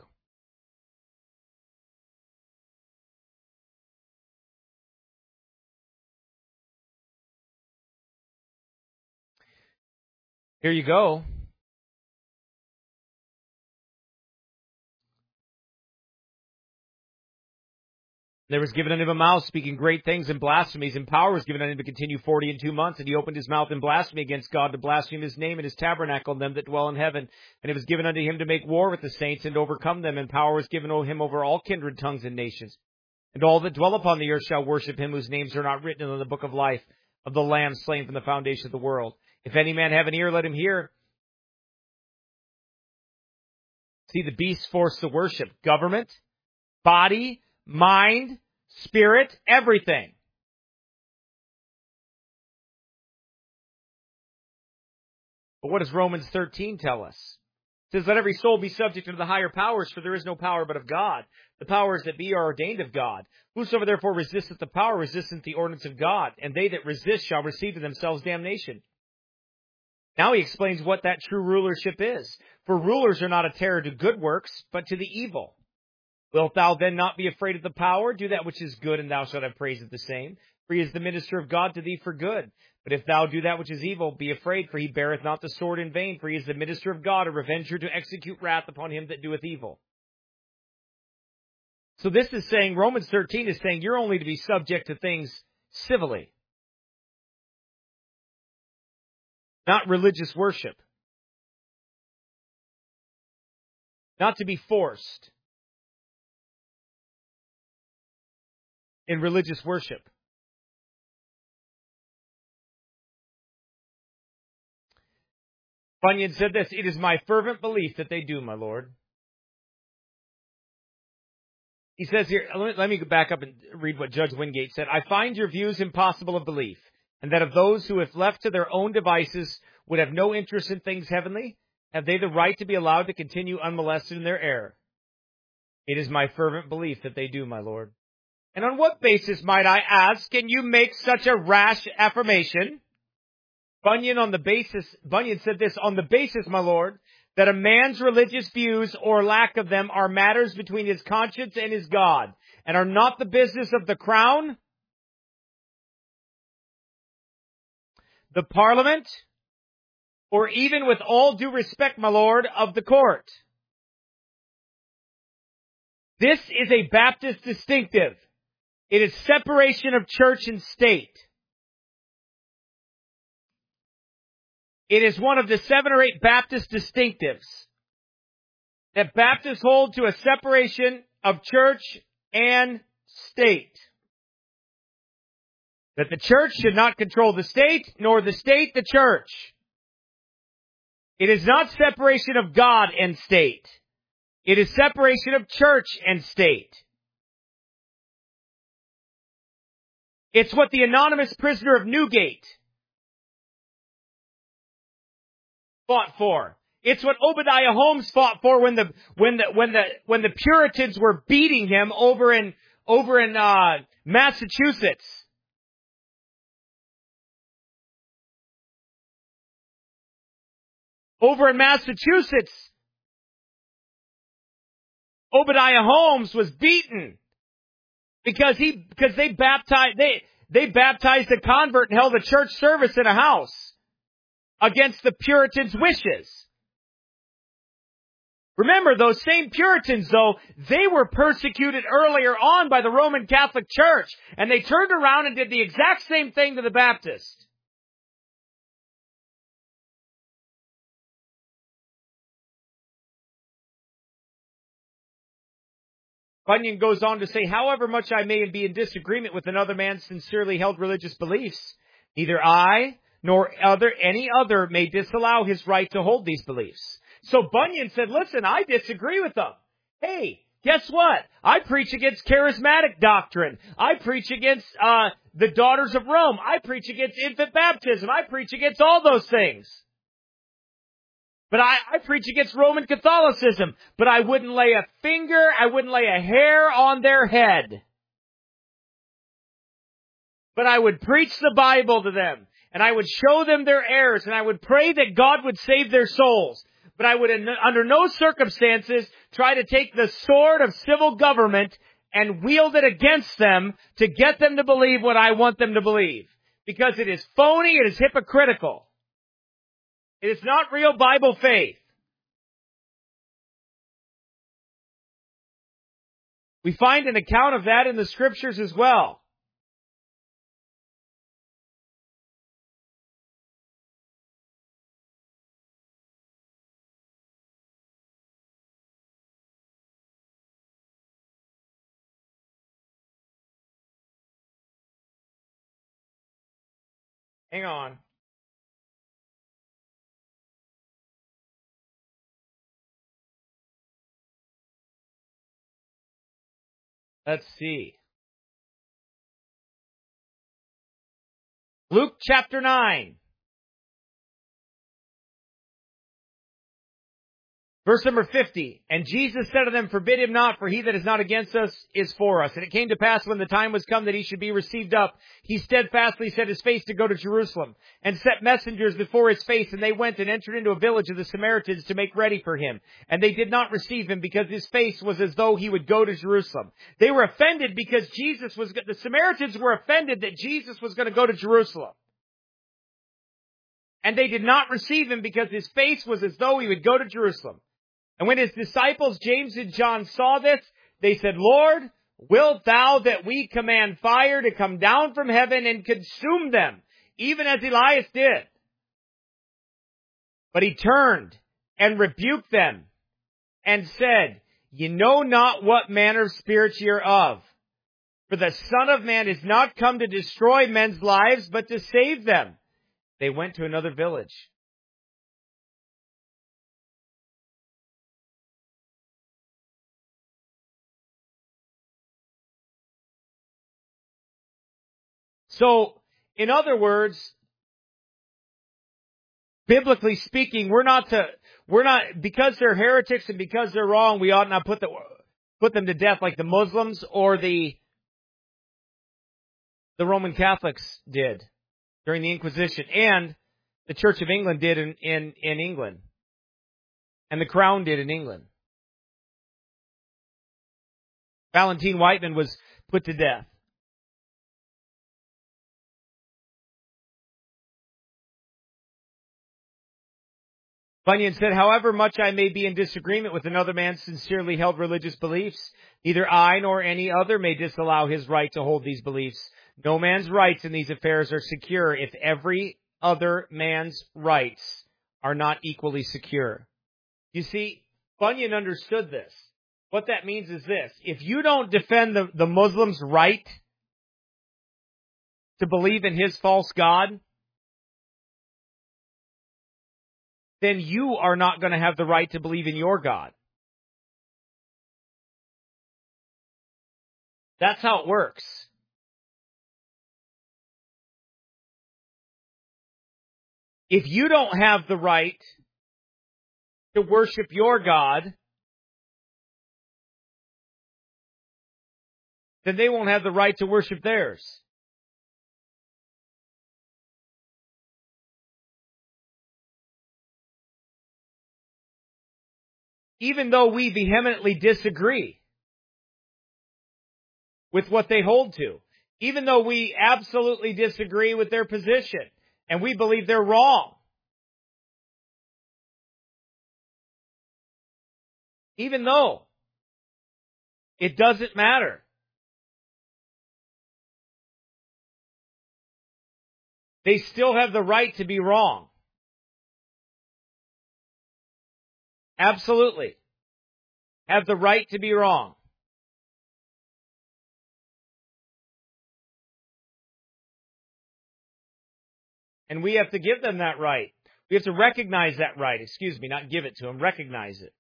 Here you go. There was given unto him a mouth speaking great things and blasphemies, and power was given unto him to continue 40 and 2 months. And he opened his mouth in blasphemy against God, to blaspheme his name and his tabernacle and them that dwell in heaven. And it was given unto him to make war with the saints and to overcome them. And power was given to him over all kindred, tongues, and nations. And all that dwell upon the earth shall worship him, whose names are not written in the book of life of the Lamb slain from the foundation of the world. If any man have an ear, let him hear. See, the beast forced the worship. Government, body, mind, spirit, everything. But what does Romans 13 tell us? It says, let every soul be subject unto the higher powers, for there is no power but of God. The powers that be are ordained of God. Whosoever therefore resisteth the power resisteth the ordinance of God, and they that resist shall receive to themselves damnation. Now he explains what that true rulership is. For rulers are not a terror to good works, but to the evil. Wilt thou then not be afraid of the power? Do that which is good, and thou shalt have praise of the same. For he is the minister of God to thee for good. But if thou do that which is evil, be afraid, for he beareth not the sword in vain. For he is the minister of God, a revenger to execute wrath upon him that doeth evil. So this is saying, Romans 13 is saying, you're only to be subject to things civilly. Not religious worship. Not to be forced in religious worship. Bunyan said this, it is my fervent belief that they do, my Lord. He says here, let me go back up and read what Judge Wingate said. I find your views impossible of belief, and that of those who, if left to their own devices, would have no interest in things heavenly, have they the right to be allowed to continue unmolested in their error? It is my fervent belief that they do, my Lord. And on what basis, might I ask, can you make such a rash affirmation? Bunyan said this, on the basis, my Lord, that a man's religious views or lack of them are matters between his conscience and his God, and are not the business of the crown, the parliament, or even with all due respect, my Lord, of the court. This is a Baptist distinctive. It is separation of church and state. It is one of the 7 or 8 Baptist distinctives that Baptists hold to a separation of church and state. That the church should not control the state, nor the state the church. It is not separation of God and state. It is separation of church and state. It's what the anonymous prisoner of Newgate fought for. It's what Obadiah Holmes fought for when the Puritans were beating him over in Massachusetts. Over in Massachusetts, Obadiah Holmes was beaten because they baptized a convert and held a church service in a house against the Puritans' wishes. Remember, those same Puritans, though, they were persecuted earlier on by the Roman Catholic Church, and they turned around and did the exact same thing to the Baptists. Bunyan goes on to say, however much I may be in disagreement with another man's sincerely held religious beliefs, neither I nor any other may disallow his right to hold these beliefs. So Bunyan said, listen, I disagree with them. Hey, guess what? I preach against charismatic doctrine. I preach against the Daughters of Rome. I preach against infant baptism. I preach against all those things. But I preach against Roman Catholicism. But I wouldn't lay a finger, I wouldn't lay a hair on their head. But I would preach the Bible to them. And I would show them their errors. And I would pray that God would save their souls. But I would, under no circumstances, try to take the sword of civil government and wield it against them to get them to believe what I want them to believe. Because it is phony, it is hypocritical. It is not real Bible faith. We find an account of that in the Scriptures as well. Hang on. Let's see. Luke chapter 9. Verse number 50, and Jesus said to them, forbid him not, for he that is not against us is for us. And it came to pass when the time was come that he should be received up, he steadfastly set his face to go to Jerusalem, and set messengers before his face, and they went and entered into a village of the Samaritans to make ready for him. And they did not receive him, because his face was as though he would go to Jerusalem. They were offended because the Samaritans were offended that Jesus was going to go to Jerusalem. And they did not receive him because his face was as though he would go to Jerusalem. And when his disciples, James and John, saw this, they said, Lord, wilt thou that we command fire to come down from heaven and consume them, even as Elias did? But he turned and rebuked them and said, ye know not what manner of spirit ye are of. For the Son of Man is not come to destroy men's lives, but to save them. They went to another village. So, in other words, biblically speaking, because they're heretics and because they're wrong, we ought not put them to death like the Muslims or the Roman Catholics did during the Inquisition, and the Church of England did in England, and the Crown did in England. Valentine Whiteman was put to death. Bunyan said, however much I may be in disagreement with another man's sincerely held religious beliefs, neither I nor any other may disallow his right to hold these beliefs. No man's rights in these affairs are secure if every other man's rights are not equally secure. You see, Bunyan understood this. What that means is this. If you don't defend the Muslim's right to believe in his false god, then you are not going to have the right to believe in your God. That's how it works. If you don't have the right to worship your God, then they won't have the right to worship theirs. Even though we vehemently disagree with what they hold to, even though we absolutely disagree with their position, and we believe they're wrong, even though it doesn't matter. They still have the right to be wrong. Absolutely. Have the right to be wrong. And we have to give them that right. We have to recognize that right. Not give it to them. Recognize it.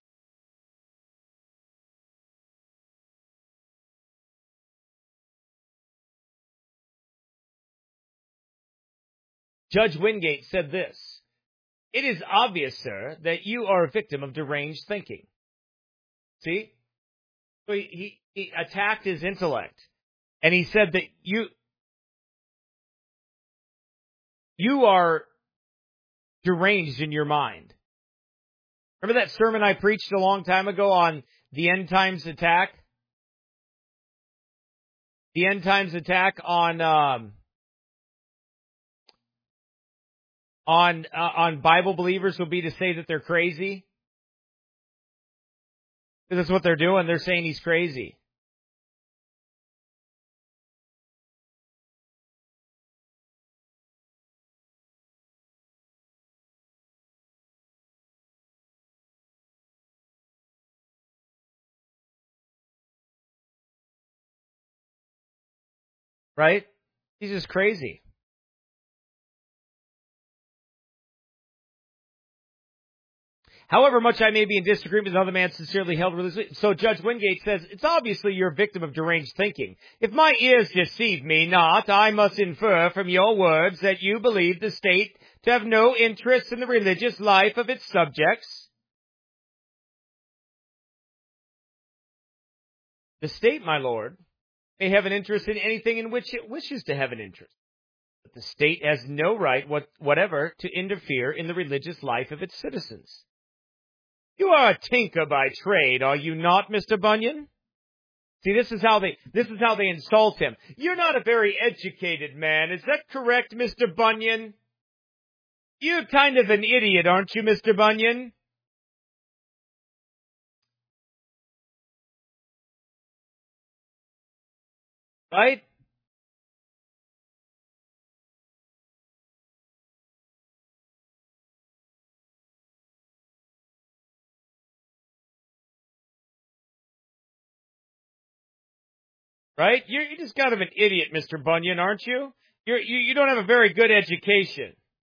Judge Wingate said this. It is obvious, sir, that you are a victim of deranged thinking. See? So he attacked his intellect. And he said that you are deranged in your mind. Remember that sermon I preached a long time ago on the end times attack? The end times attack on Bible believers will be to say that they're crazy. Because that's what they're doing. They're saying he's crazy. Right? He's just crazy. However much I may be in disagreement with another man's sincerely held religious. So Judge Wingate says, it's obviously you're a victim of deranged thinking. If my ears deceive me not, I must infer from your words that you believe the state to have no interest in the religious life of its subjects. The state, my lord, may have an interest in anything in which it wishes to have an interest. But the state has no right whatever to interfere in the religious life of its citizens. You are a tinker by trade, are you not, Mr. Bunyan? See, this is how they insult him. You're not a very educated man. Is that correct, Mr. Bunyan? You're kind of an idiot, aren't you, Mr. Bunyan? Right? Right? You're just kind of an idiot, Mr. Bunyan, aren't you? You don't have a very good education.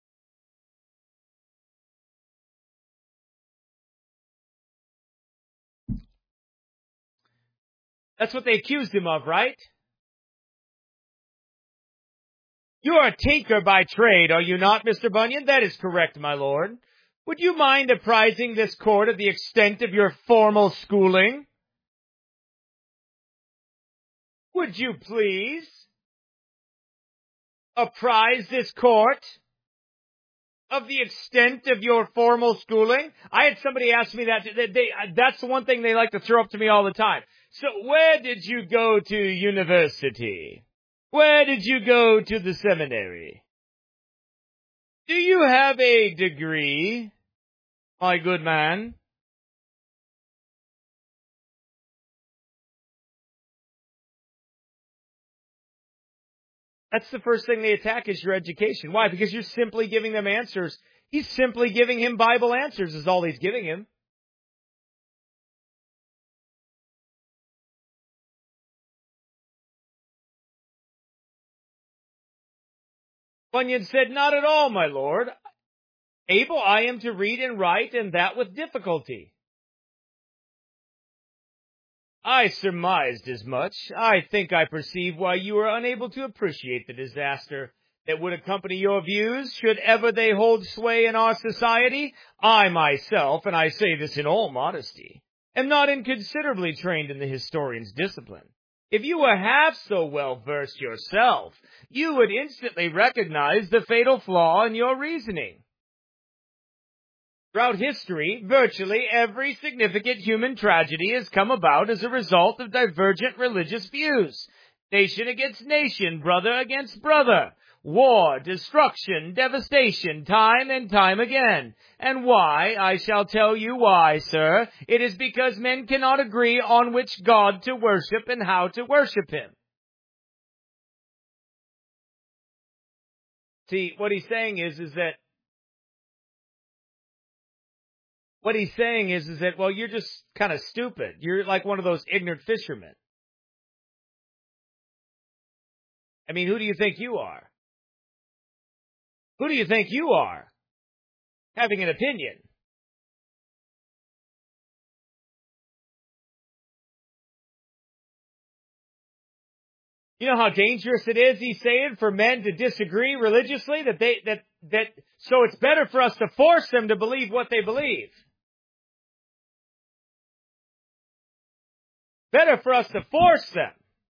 That's what they accused him of, right? You are a tinker by trade, are you not, Mr. Bunyan? That is correct, my lord. Would you mind apprising this court of the extent of your formal schooling? Would you please apprise this court of the extent of your formal schooling? I had somebody ask me that. That's the one thing they like to throw up to me all the time. So where did you go to university? Where did you go to the seminary? Do you have a degree, my good man? That's the first thing they attack is your education. Why? Because you're simply giving them answers. He's simply giving him Bible answers is all he's giving him. Bunyan said, not at all, my lord. Able I am to read and write, and that with difficulty. I surmised as much. I think I perceive why you are unable to appreciate the disaster that would accompany your views should ever they hold sway in our society. I myself, and I say this in all modesty, am not inconsiderably trained in the historian's discipline. If you were half so well versed yourself, you would instantly recognize the fatal flaw in your reasoning. Throughout history, virtually every significant human tragedy has come about as a result of divergent religious views. Nation against nation, brother against brother. War, destruction, devastation, time and time again. And why? I shall tell you why, sir. It is because men cannot agree on which God to worship and how to worship him. See, what he's saying is that well, you're just kind of stupid. You're like one of those ignorant fishermen. I mean, who do you think you are? Who do you think you are? Having an opinion. You know how dangerous it is, he's saying, for men to disagree religiously, so it's better for us to force them to believe what they believe. Better for us to force them.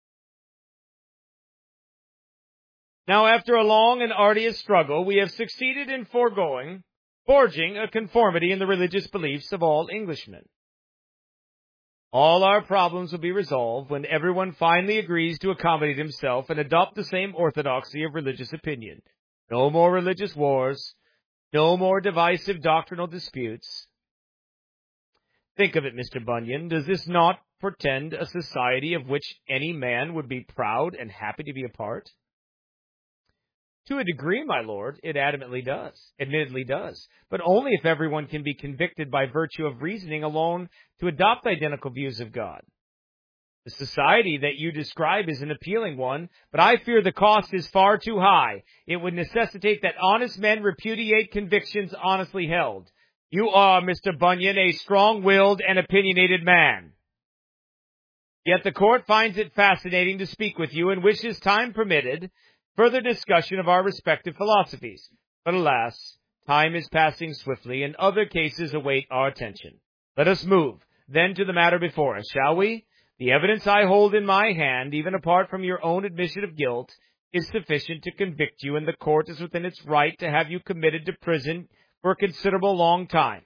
Now, after a long and arduous struggle, we have succeeded in forging a conformity in the religious beliefs of all Englishmen. All our problems will be resolved when everyone finally agrees to accommodate himself and adopt the same orthodoxy of religious opinion. No more religious wars, no more divisive doctrinal disputes. Think of it, Mr. Bunyan. Does this not portend a society of which any man would be proud and happy to be a part? To a degree, my lord, it admittedly does, but only if everyone can be convicted by virtue of reasoning alone to adopt identical views of God. The society that you describe is an appealing one, but I fear the cost is far too high. It would necessitate that honest men repudiate convictions honestly held. You are, Mr. Bunyan, a strong-willed and opinionated man. Yet the court finds it fascinating to speak with you and wishes, time permitted, further discussion of our respective philosophies. But alas, time is passing swiftly and other cases await our attention. Let us move, then, to the matter before us, shall we? The evidence I hold in my hand, even apart from your own admission of guilt, is sufficient to convict you, and the court is within its right to have you committed to prison for a considerable long time.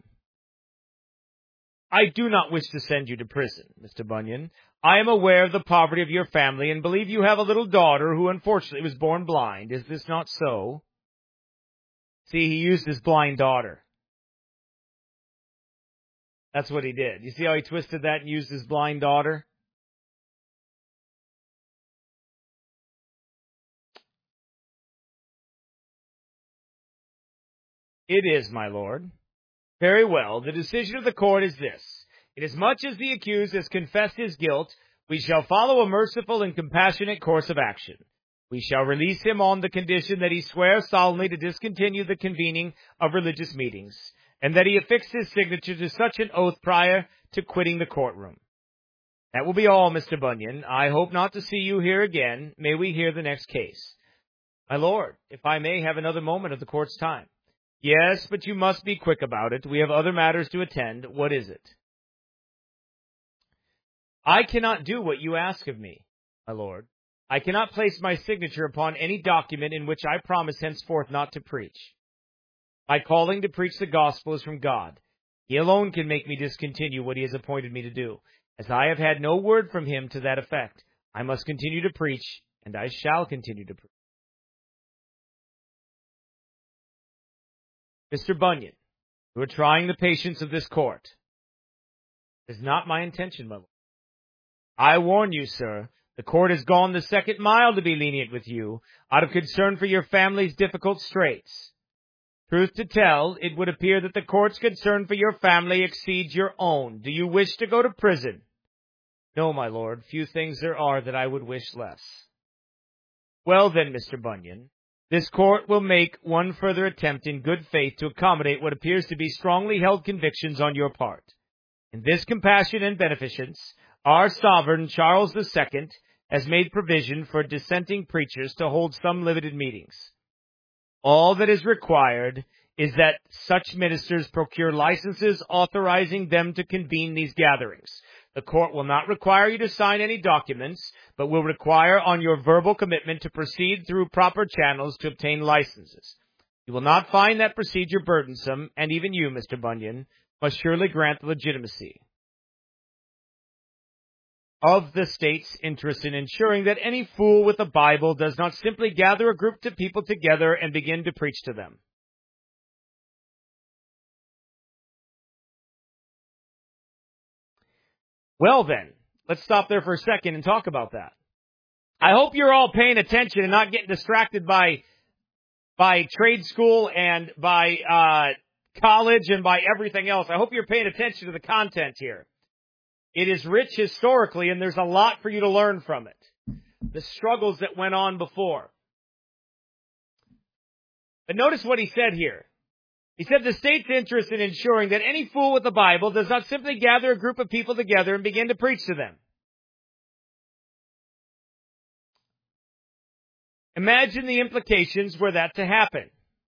I do not wish to send you to prison, Mr. Bunyan. I am aware of the poverty of your family and believe you have a little daughter who unfortunately was born blind. Is this not so? See, he used his blind daughter. That's what he did. You see how he twisted that and used his blind daughter? It is, my lord. Very well. The decision of the court is this. Inasmuch as the accused has confessed his guilt, we shall follow a merciful and compassionate course of action. We shall release him on the condition that he swear solemnly to discontinue the convening of religious meetings, and that he affix his signature to such an oath prior to quitting the courtroom. That will be all, Mr. Bunyan. I hope not to see you here again. May we hear the next case. My lord, if I may have another moment of the court's time. Yes, but you must be quick about it. We have other matters to attend. What is it? I cannot do what you ask of me, my lord. I cannot place my signature upon any document in which I promise henceforth not to preach. My calling to preach the gospel is from God. He alone can make me discontinue what he has appointed me to do. As I have had no word from him to that effect, I must continue to preach, and I shall continue to preach. Mr. Bunyan, you are trying the patience of this court. It is not my intention, my lord. I warn you, sir, the court has gone the second mile to be lenient with you, out of concern for your family's difficult straits. Truth to tell, it would appear that the court's concern for your family exceeds your own. Do you wish to go to prison? No, my lord, few things there are that I would wish less. Well then, Mr. Bunyan, this court will make one further attempt in good faith to accommodate what appears to be strongly held convictions on your part. In this compassion and beneficence, our sovereign, Charles II, has made provision for dissenting preachers to hold some limited meetings. All that is required is that such ministers procure licenses authorizing them to convene these gatherings. The court will not require you to sign any documents, but will require on your verbal commitment to proceed through proper channels to obtain licenses. You will not find that procedure burdensome, and even you, Mr. Bunyan, must surely grant the legitimacy of the state's interest in ensuring that any fool with a Bible does not simply gather a group of people together and begin to preach to them. Well then, let's stop there for a second and talk about that. I hope you're all paying attention and not getting distracted by trade school and by college and by everything else. I hope you're paying attention to the content here. It is rich historically, and there's a lot for you to learn from it. The struggles that went on before. But notice what he said here. He said the state's interest in ensuring that any fool with the Bible does not simply gather a group of people together and begin to preach to them. Imagine the implications were that to happen.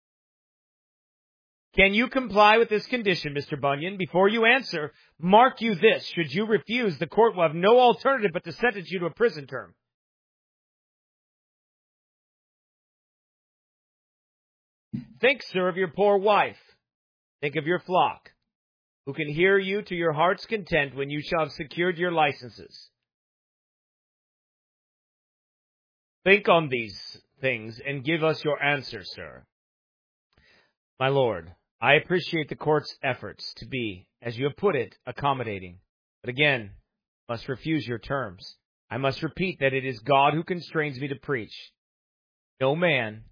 Can you comply with this condition, Mr. Bunyan? Before you answer, mark you this. Should you refuse, the court will have no alternative but to sentence you to a prison term. Think, sir, of your poor wife. Think of your flock, who can hear you to your heart's content when you shall have secured your licenses. Think on these things and give us your answer, sir. My lord, I appreciate the court's efforts to be, as you have put it, accommodating. But again, must refuse your terms. I must repeat that it is God who constrains me to preach. No man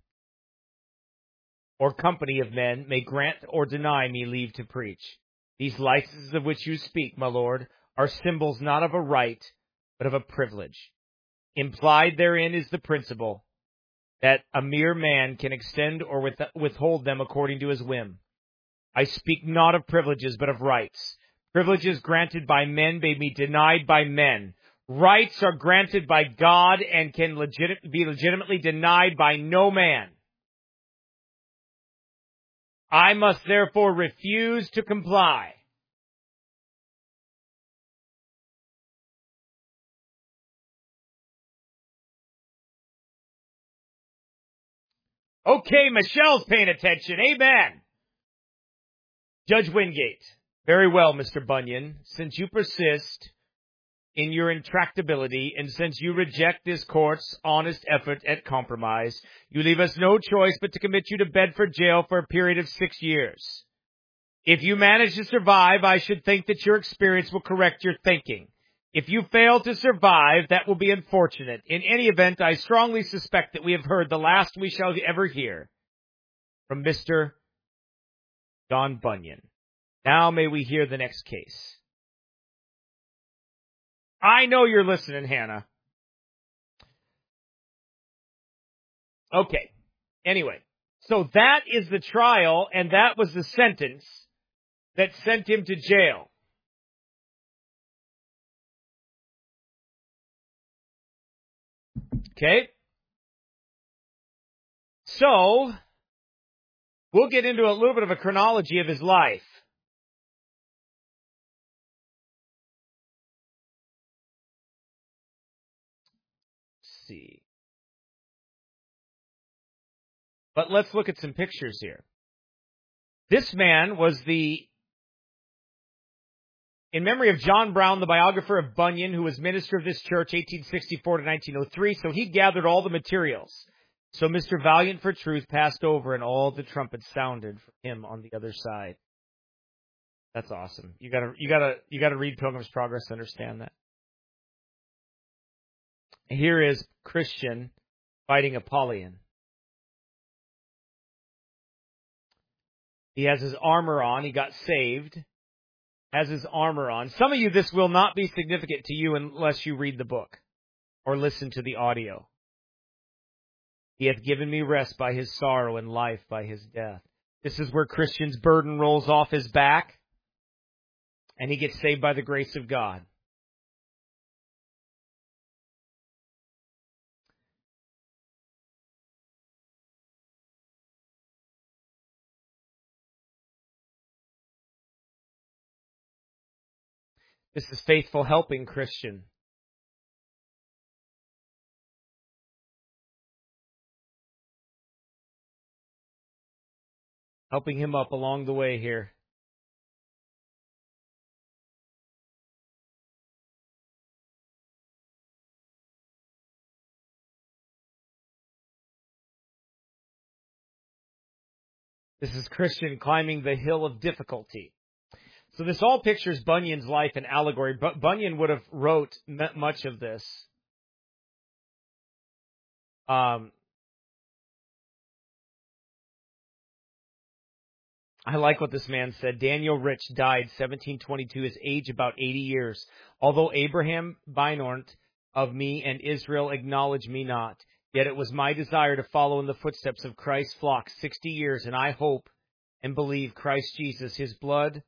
or company of men may grant or deny me leave to preach. These licenses of which you speak, my lord, are symbols not of a right, but of a privilege. Implied therein is the principle that a mere man can extend or withhold them according to his whim. I speak not of privileges, but of rights. Privileges granted by men may be denied by men. Rights are granted by God and can be legitimately denied by no man. I must therefore refuse to comply. Okay, Michelle's paying attention. Amen. Judge Wingate. Very well, Mr. Bunyan. Since you persist in your intractability, and since you reject this court's honest effort at compromise, you leave us no choice but to commit you to Bedford jail for a period of 6 years. If you manage to survive, I should think that your experience will correct your thinking. If you fail to survive, that will be unfortunate. In any event, I strongly suspect that we have heard the last we shall ever hear from Mr. John Bunyan. Now may we hear the next case. I know you're listening, Hannah. Okay. Anyway, so that is the trial, and that was the sentence that sent him to jail. Okay? So, we'll get into a little bit of a chronology of his life. Let's see. But let's look at some pictures here. This man was in memory of John Brown, the biographer of Bunyan, who was minister of this church 1864 to 1903, so he gathered all the materials. So Mr. Valiant for Truth passed over and all the trumpets sounded for him on the other side. That's awesome. You gotta read Pilgrim's Progress to understand that. Here is Christian fighting Apollyon. He has his armor on. He got saved. Has his armor on. Some of you, this will not be significant to you unless you read the book or listen to the audio. He hath given me rest by his sorrow and life by his death. This is where Christian's burden rolls off his back and he gets saved by the grace of God. This is faithful helping Christian. Helping him up along the way here. This is Christian climbing the hill of difficulty. So this all pictures Bunyan's life and allegory. Bunyan would have wrote much of this. I like what this man said. Daniel Rich died 1722, his age about 80 years. Although Abraham Bynort of me and Israel acknowledge me not, yet it was my desire to follow in the footsteps of Christ's flock 60 years, and I hope and believe Christ Jesus, his blood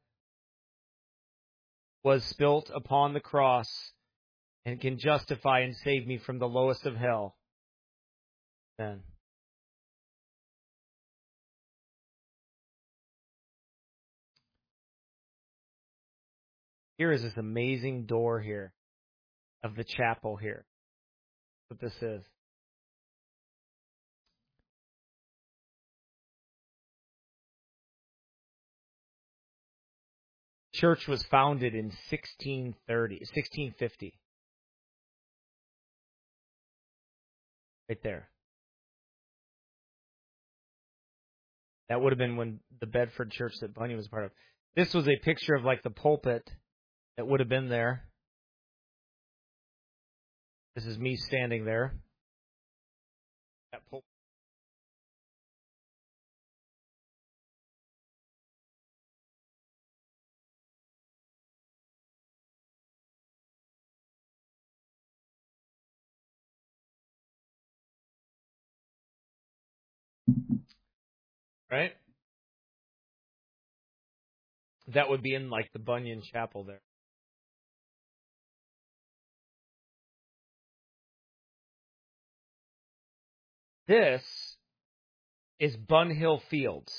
was spilt upon the cross and can justify and save me from the lowest of hell. Amen. Here is this amazing door here of the chapel here. That's what this is. Church was founded in 1650. Right there. That would have been when the Bedford church that Bunyan was part of. This was a picture of like the pulpit that would have been there. This is me standing there. That pulpit. Right? That would be in like the Bunyan Chapel there. This is Bunhill Fields.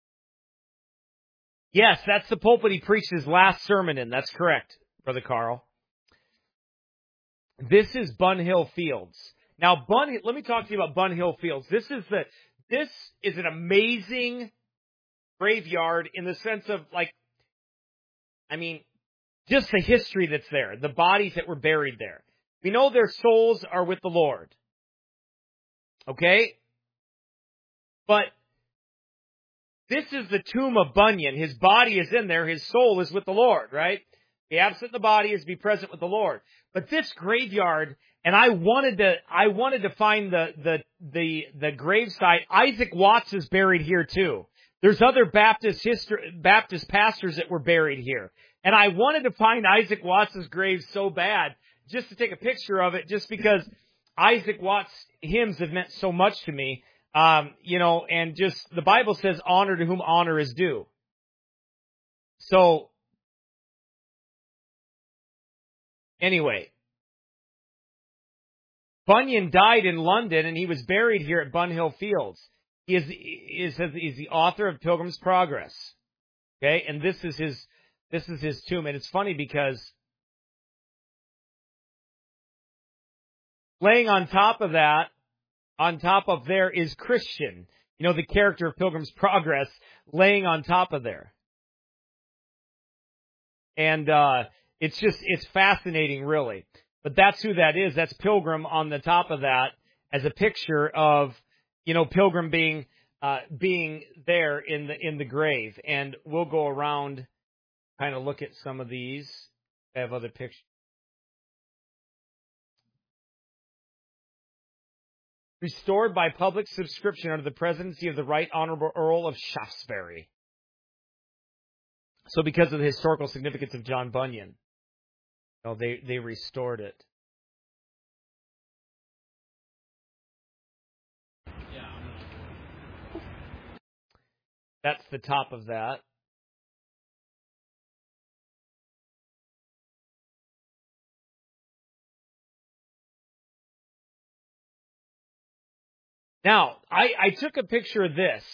Yes, that's the pulpit he preached his last sermon in. That's correct, Brother Carl. This is Bunhill Fields. Now, let me talk to you about Bunhill Fields. This this is an amazing graveyard in the sense of, just the history that's there, the bodies that were buried there. We know their souls are with the Lord. Okay? But this is the tomb of Bunyan. His body is in there. His soul is with the Lord, right? Be absent in the body is to be present with the Lord. But this graveyard, and I wanted to find the gravesite. Isaac Watts is buried here too. There's other Baptist pastors that were buried here. And I wanted to find Isaac Watts' grave so bad, just to take a picture of it, just because Isaac Watts' hymns have meant so much to me. And just the Bible says honor to whom honor is due. So, anyway, Bunyan died in London and he was buried here at Bunhill Fields. He is the author of Pilgrim's Progress. Okay, and this is his tomb, and it's funny because laying on top of that, on top of there is Christian. You know, the character of Pilgrim's Progress laying on top of there. And it's fascinating, really. But that's who that is. That's Pilgrim on the top of that as a picture of, Pilgrim being there in the grave. And we'll go around, kind of look at some of these. I have other pictures. Restored by public subscription under the presidency of the Right Honorable Earl of Shaftesbury. So because of the historical significance of John Bunyan, they restored it. That's the top of that. Now, I took a picture of this.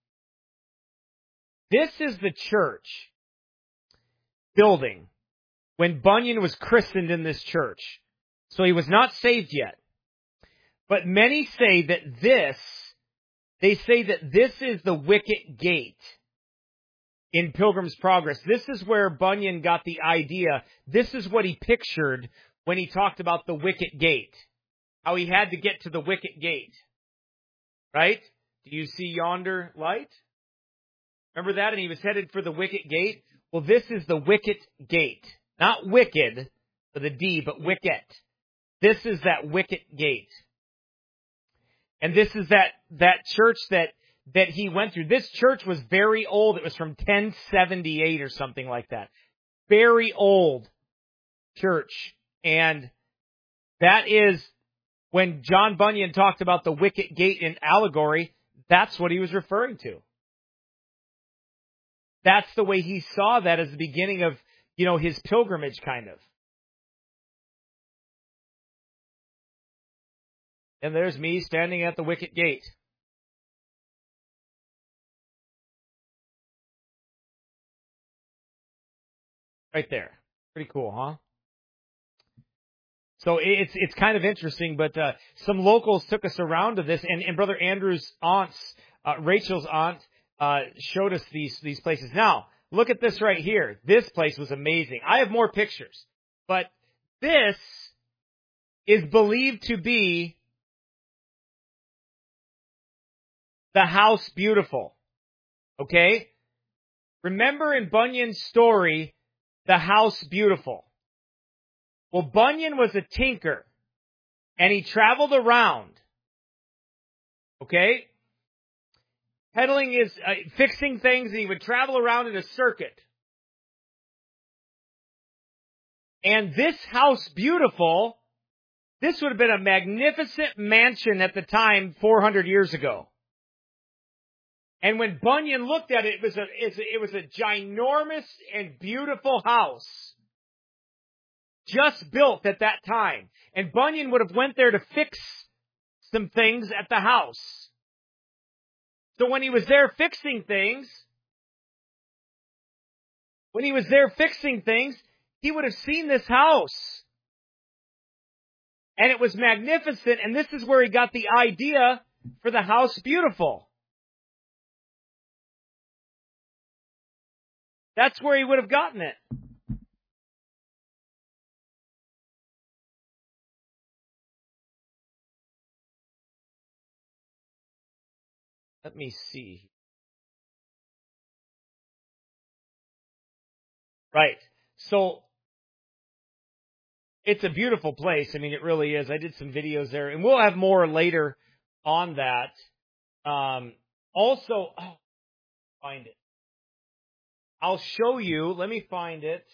This is the church building when Bunyan was christened in this church. So he was not saved yet. But many say that this is the wicket gate in Pilgrim's Progress. This is where Bunyan got the idea. This is what he pictured when he talked about the wicket gate. How he had to get to the wicket gate. Right? Do you see yonder light? Remember that? And he was headed for the wicket gate. Well, this is the wicket gate. Not wicked with a D, but wicket. This is that wicket gate. And this is that church that he went through. This church was very old. It was from 1078 or something like that. Very old church. And that is, when John Bunyan talked about the wicket gate in allegory, that's what he was referring to. That's the way he saw that as the beginning of, his pilgrimage, kind of. And there's me standing at the wicket gate. Right there. Pretty cool, huh? So it's kind of interesting, but some locals took us around to this, and Brother Andrew's aunts, Rachel's aunt, showed us these places. Now, look at this right here. This place was amazing. I have more pictures, but this is believed to be the House Beautiful. Okay? Remember in Bunyan's story, the House Beautiful. Well, Bunyan was a tinker, and he traveled around, okay, fixing things, and he would travel around in a circuit. And this House Beautiful, this would have been a magnificent mansion at the time, 400 years ago. And when Bunyan looked at it, it was a ginormous and beautiful house. Just built at that time. And Bunyan would have went there to fix some things at the house. So when he was there fixing things, he would have seen this house. And it was magnificent, and this is where he got the idea for the House Beautiful. That's where he would have gotten it. Let me see. Right. So it's a beautiful place. I mean, it really is. I did some videos there, and we'll have more later on that. Also, find it. I'll show you. Let me find it.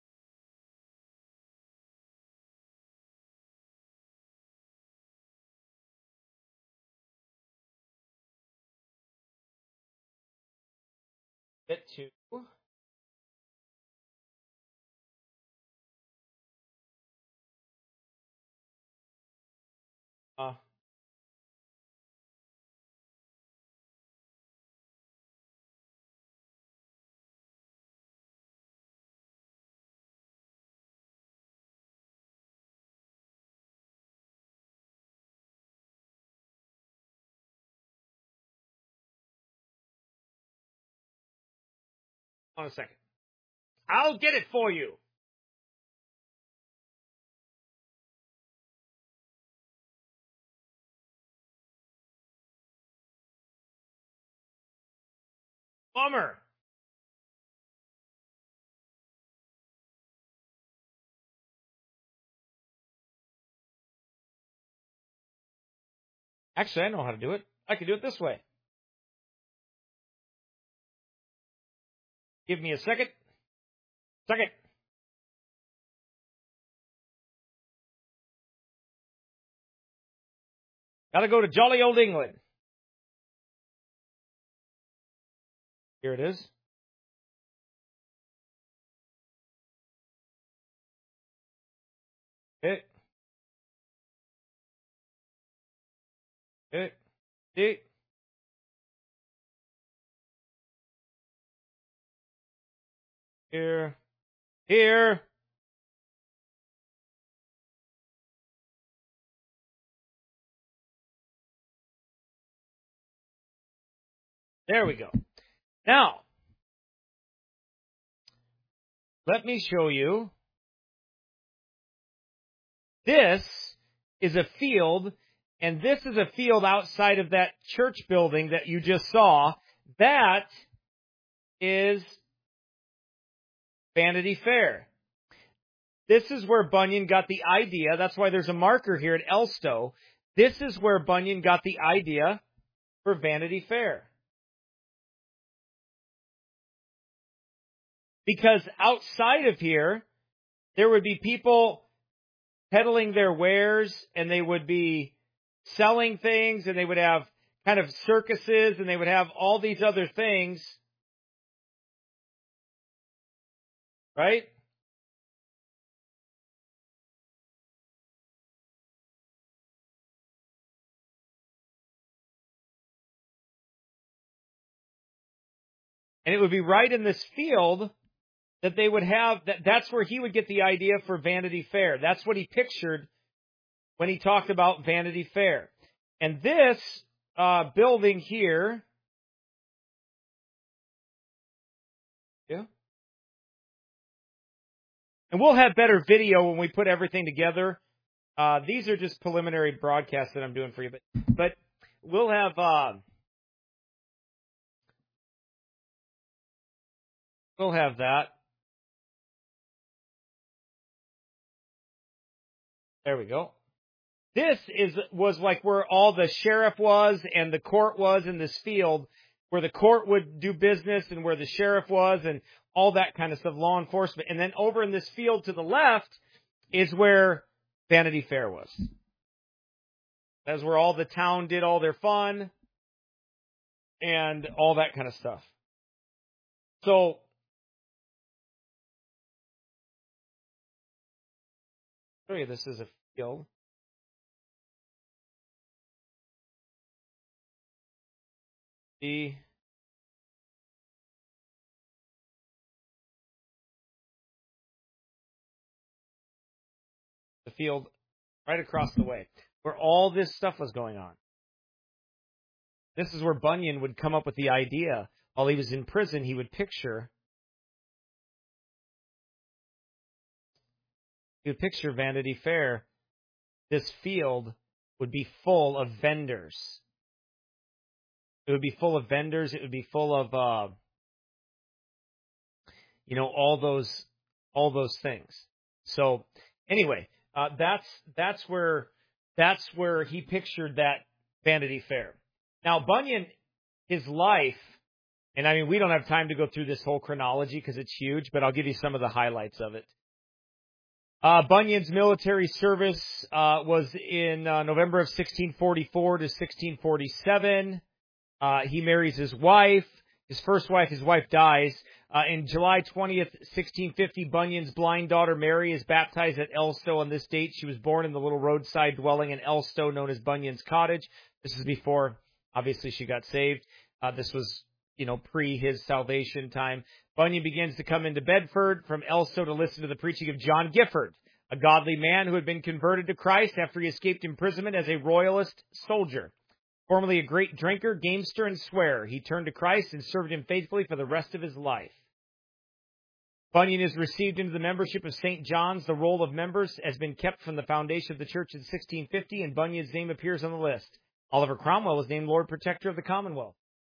Get to. Hold on a second. I'll get it for you. Bummer. Actually, I know how to do it. I can do it this way. Give me a second. Second. Gotta go to jolly old England. Here it is. Okay. Okay. See? Here. Here. There we go. Now, let me show you. This is a field, and this is a field outside of that church building that you just saw. That is Vanity Fair. This is where Bunyan got the idea. That's why there's a marker here at Elstow. This is where Bunyan got the idea for Vanity Fair. Because outside of here, there would be people peddling their wares, and they would be selling things, and they would have kind of circuses, and they would have all these other things. Right? And it would be right in this field that they would have, that's where he would get the idea for Vanity Fair. That's what he pictured when he talked about Vanity Fair. And this building here, yeah. And we'll have better video when we put everything together. These are just preliminary broadcasts that I'm doing for you, but we'll have that. There we go. This was like where all the sheriff was and the court was in this field, where the court would do business and where the sheriff was and all that kind of stuff, law enforcement. And then over in this field to the left is where Vanity Fair was. That's where all the town did all their fun and all that kind of stuff. So, I'll show you this is a field. The field right across the way, where all this stuff was going on. This is where Bunyan would come up with the idea. While he was in prison, he would picture You would picture Vanity Fair. This field would be full of vendors. It would be full of vendors. It would be full of, all those things. So anyway, that's where he pictured that Vanity Fair. Now Bunyan, his life, and I mean we don't have time to go through this whole chronology because it's huge, but I'll give you some of the highlights of it. Bunyan's military service was in November of 1644 to 1647. He marries his wife. His first wife, his wife dies. In July 20th, 1650, Bunyan's blind daughter Mary is baptized at Elstow. On this date, she was born in the little roadside dwelling in Elstow known as Bunyan's Cottage. This is before, obviously, she got saved. This was, pre his salvation time. Bunyan begins to come into Bedford from Elstow to listen to the preaching of John Gifford, a godly man who had been converted to Christ after he escaped imprisonment as a royalist soldier. Formerly a great drinker, gamester, and swearer, he turned to Christ and served him faithfully for the rest of his life. Bunyan is received into the membership of St. John's. The roll of members has been kept from the foundation of the church in 1650, and Bunyan's name appears on the list. Oliver Cromwell was named Lord Protector of the Commonwealth.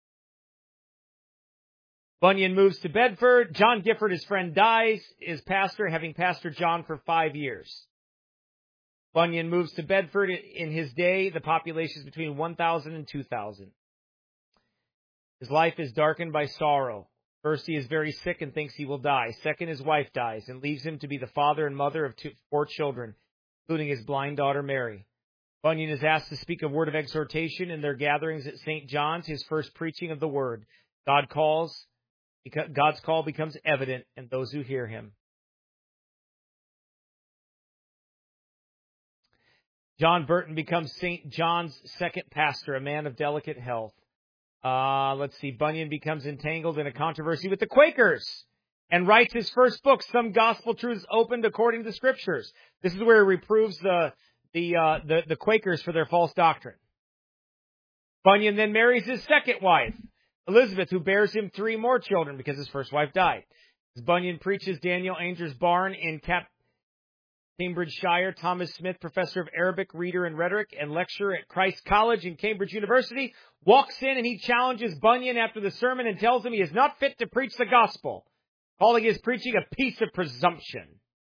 Bunyan moves to Bedford. John Gifford, his friend, dies as pastor, having pastored John for 5 years. Bunyan moves to Bedford. In his day, the population is between 1,000 and 2,000. His life is darkened by sorrow. First, he is very sick and thinks he will die. Second, his wife dies and leaves him to be the father and mother of 4 children, including his blind daughter Mary. Bunyan is asked to speak a word of exhortation in their gatherings at St. John's, his first preaching of the word. God's call becomes evident in those who hear him. John Burton becomes St. John's second pastor, a man of delicate health. Bunyan becomes entangled in a controversy with the Quakers and writes his first book, Some Gospel Truths Opened According to the Scriptures. This is where he reproves the Quakers for their false doctrine. Bunyan then marries his second wife, Elizabeth, who bears him 3 more children because his first wife died. As Bunyan preaches Daniel Ainger's barn in Cambridgeshire, Thomas Smith, professor of Arabic, reader, and rhetoric, and lecturer at Christ's College and Cambridge University, walks in and he challenges Bunyan after the sermon and tells him he is not fit to preach the gospel, calling his preaching a piece of presumption.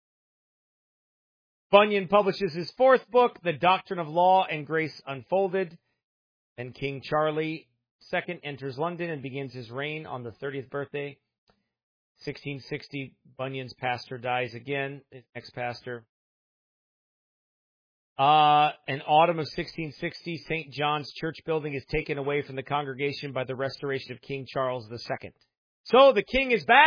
Bunyan publishes his 4th book, The Doctrine of Law and Grace Unfolded, and King Charlie II enters London and begins his reign on the 30th birthday. 1660, Bunyan's pastor dies again, his next pastor. In autumn of 1660, St. John's Church building is taken away from the congregation by the restoration of King Charles II. So the king is back,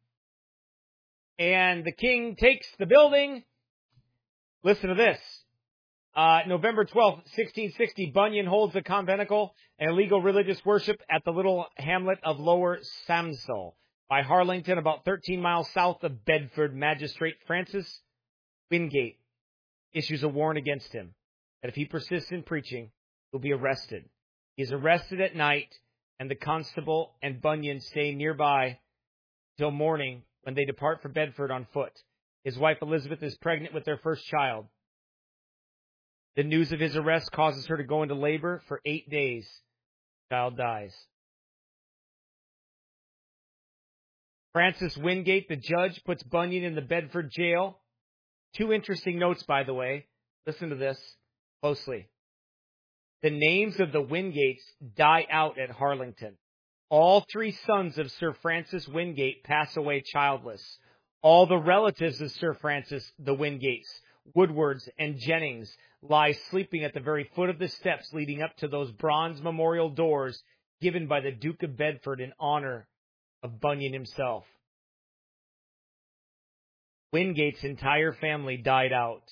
and the king takes the building. Listen to this. November 12th, 1660, Bunyan holds a conventicle and illegal religious worship at the little hamlet of Lower Samsel by Harlington, about 13 miles south of Bedford. Magistrate Francis Wingate issues a warrant against him that if he persists in preaching, he'll be arrested. He is arrested at night, and the constable and Bunyan stay nearby till morning when they depart for Bedford on foot. His wife Elizabeth is pregnant with their first child. The news of his arrest causes her to go into labor for 8 days. The child dies. Francis Wingate, the judge, puts Bunyan in the Bedford jail. 2 interesting notes, by the way. Listen to this closely. The names of the Wingates die out at Harlington. All 3 sons of Sir Francis Wingate pass away childless. All the relatives of Sir Francis, the Wingates, Woodwards, and Jennings, lie sleeping at the very foot of the steps leading up to those bronze memorial doors given by the Duke of Bedford in honor of Bunyan himself. Wingate's entire family died out.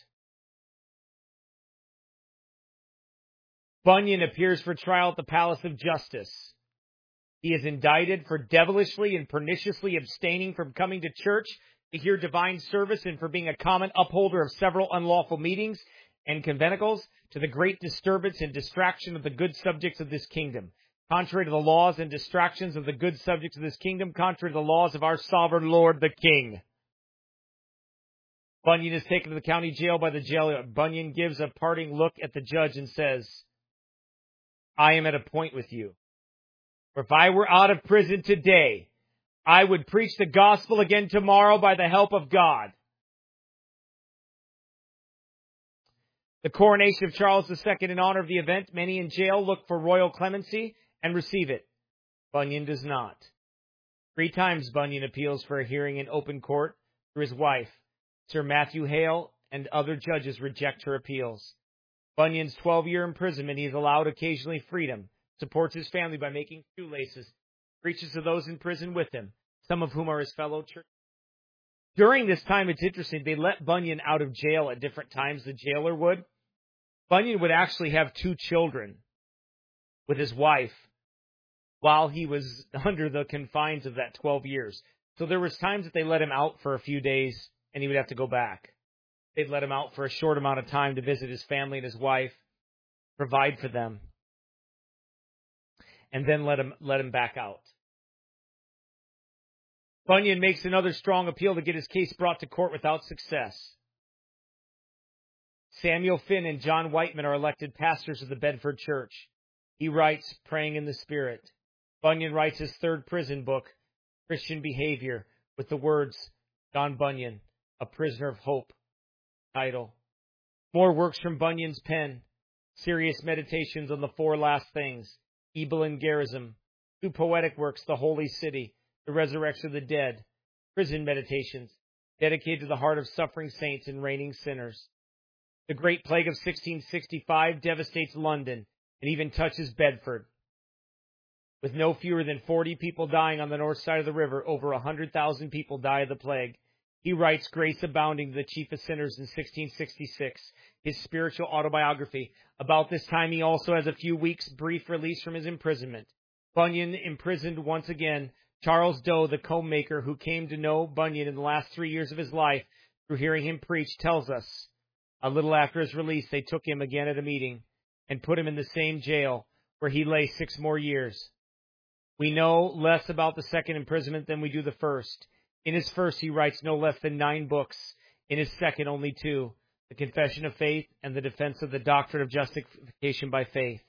Bunyan appears for trial at the Palace of Justice. He is indicted for devilishly and perniciously abstaining from coming to church to hear divine service and for being a common upholder of several unlawful meetings and conventicles, to the great disturbance and distraction of the good subjects of this kingdom. Contrary to the laws and distractions of the good subjects of this kingdom, contrary to the laws of our sovereign Lord the King. Bunyan is taken to the county jail by the jailer. Bunyan gives a parting look at the judge and says, I am at a point with you. For if I were out of prison today, I would preach the gospel again tomorrow by the help of God. The coronation of Charles II in honor of the event. Many in jail look for royal clemency and receive it. Bunyan does not. 3 times Bunyan appeals for a hearing in open court through his wife. Sir Matthew Hale and other judges reject her appeals. Bunyan's 12-year imprisonment, he is allowed occasionally freedom, supports his family by making shoelaces, preaches to those in prison with him, some of whom are his fellow church. During this time, it's interesting, they let Bunyan out of jail at different times, the jailer would. Bunyan would actually have 2 children with his wife while he was under the confines of that 12 years. So there was times that they let him out for a few days and he would have to go back. They'd let him out for a short amount of time to visit his family and his wife, provide for them, and then let him back out. Bunyan makes another strong appeal to get his case brought to court without success. Samuel Finn and John Whiteman are elected pastors of the Bedford Church. He writes, Praying in the Spirit. Bunyan writes his 3rd prison book, Christian Behavior, with the words, John Bunyan, A Prisoner of Hope, title. More works from Bunyan's pen, Serious Meditations on the 4 Last Things, Ebal and Gerizim, 2 poetic works, The Holy City, The Resurrection of the Dead, Prison Meditations, dedicated to the heart of suffering saints and reigning sinners. The Great Plague of 1665 devastates London and even touches Bedford. With no fewer than 40 people dying on the north side of the river, over 100,000 people die of the plague. He writes Grace Abounding to the Chief of Sinners in 1666, his spiritual autobiography. About this time, he also has a few weeks' brief release from his imprisonment. Bunyan imprisoned once again. Charles Doe, the comb maker who came to know Bunyan in the last 3 years of his life through hearing him preach, tells us, a little after his release, they took him again at a meeting and put him in the same jail where he lay 6 more years. We know less about the second imprisonment than we do the first. In his first, he writes no less than 9 books. In his second, only 2, The Confession of Faith and The Defense of the Doctrine of Justification by Faith.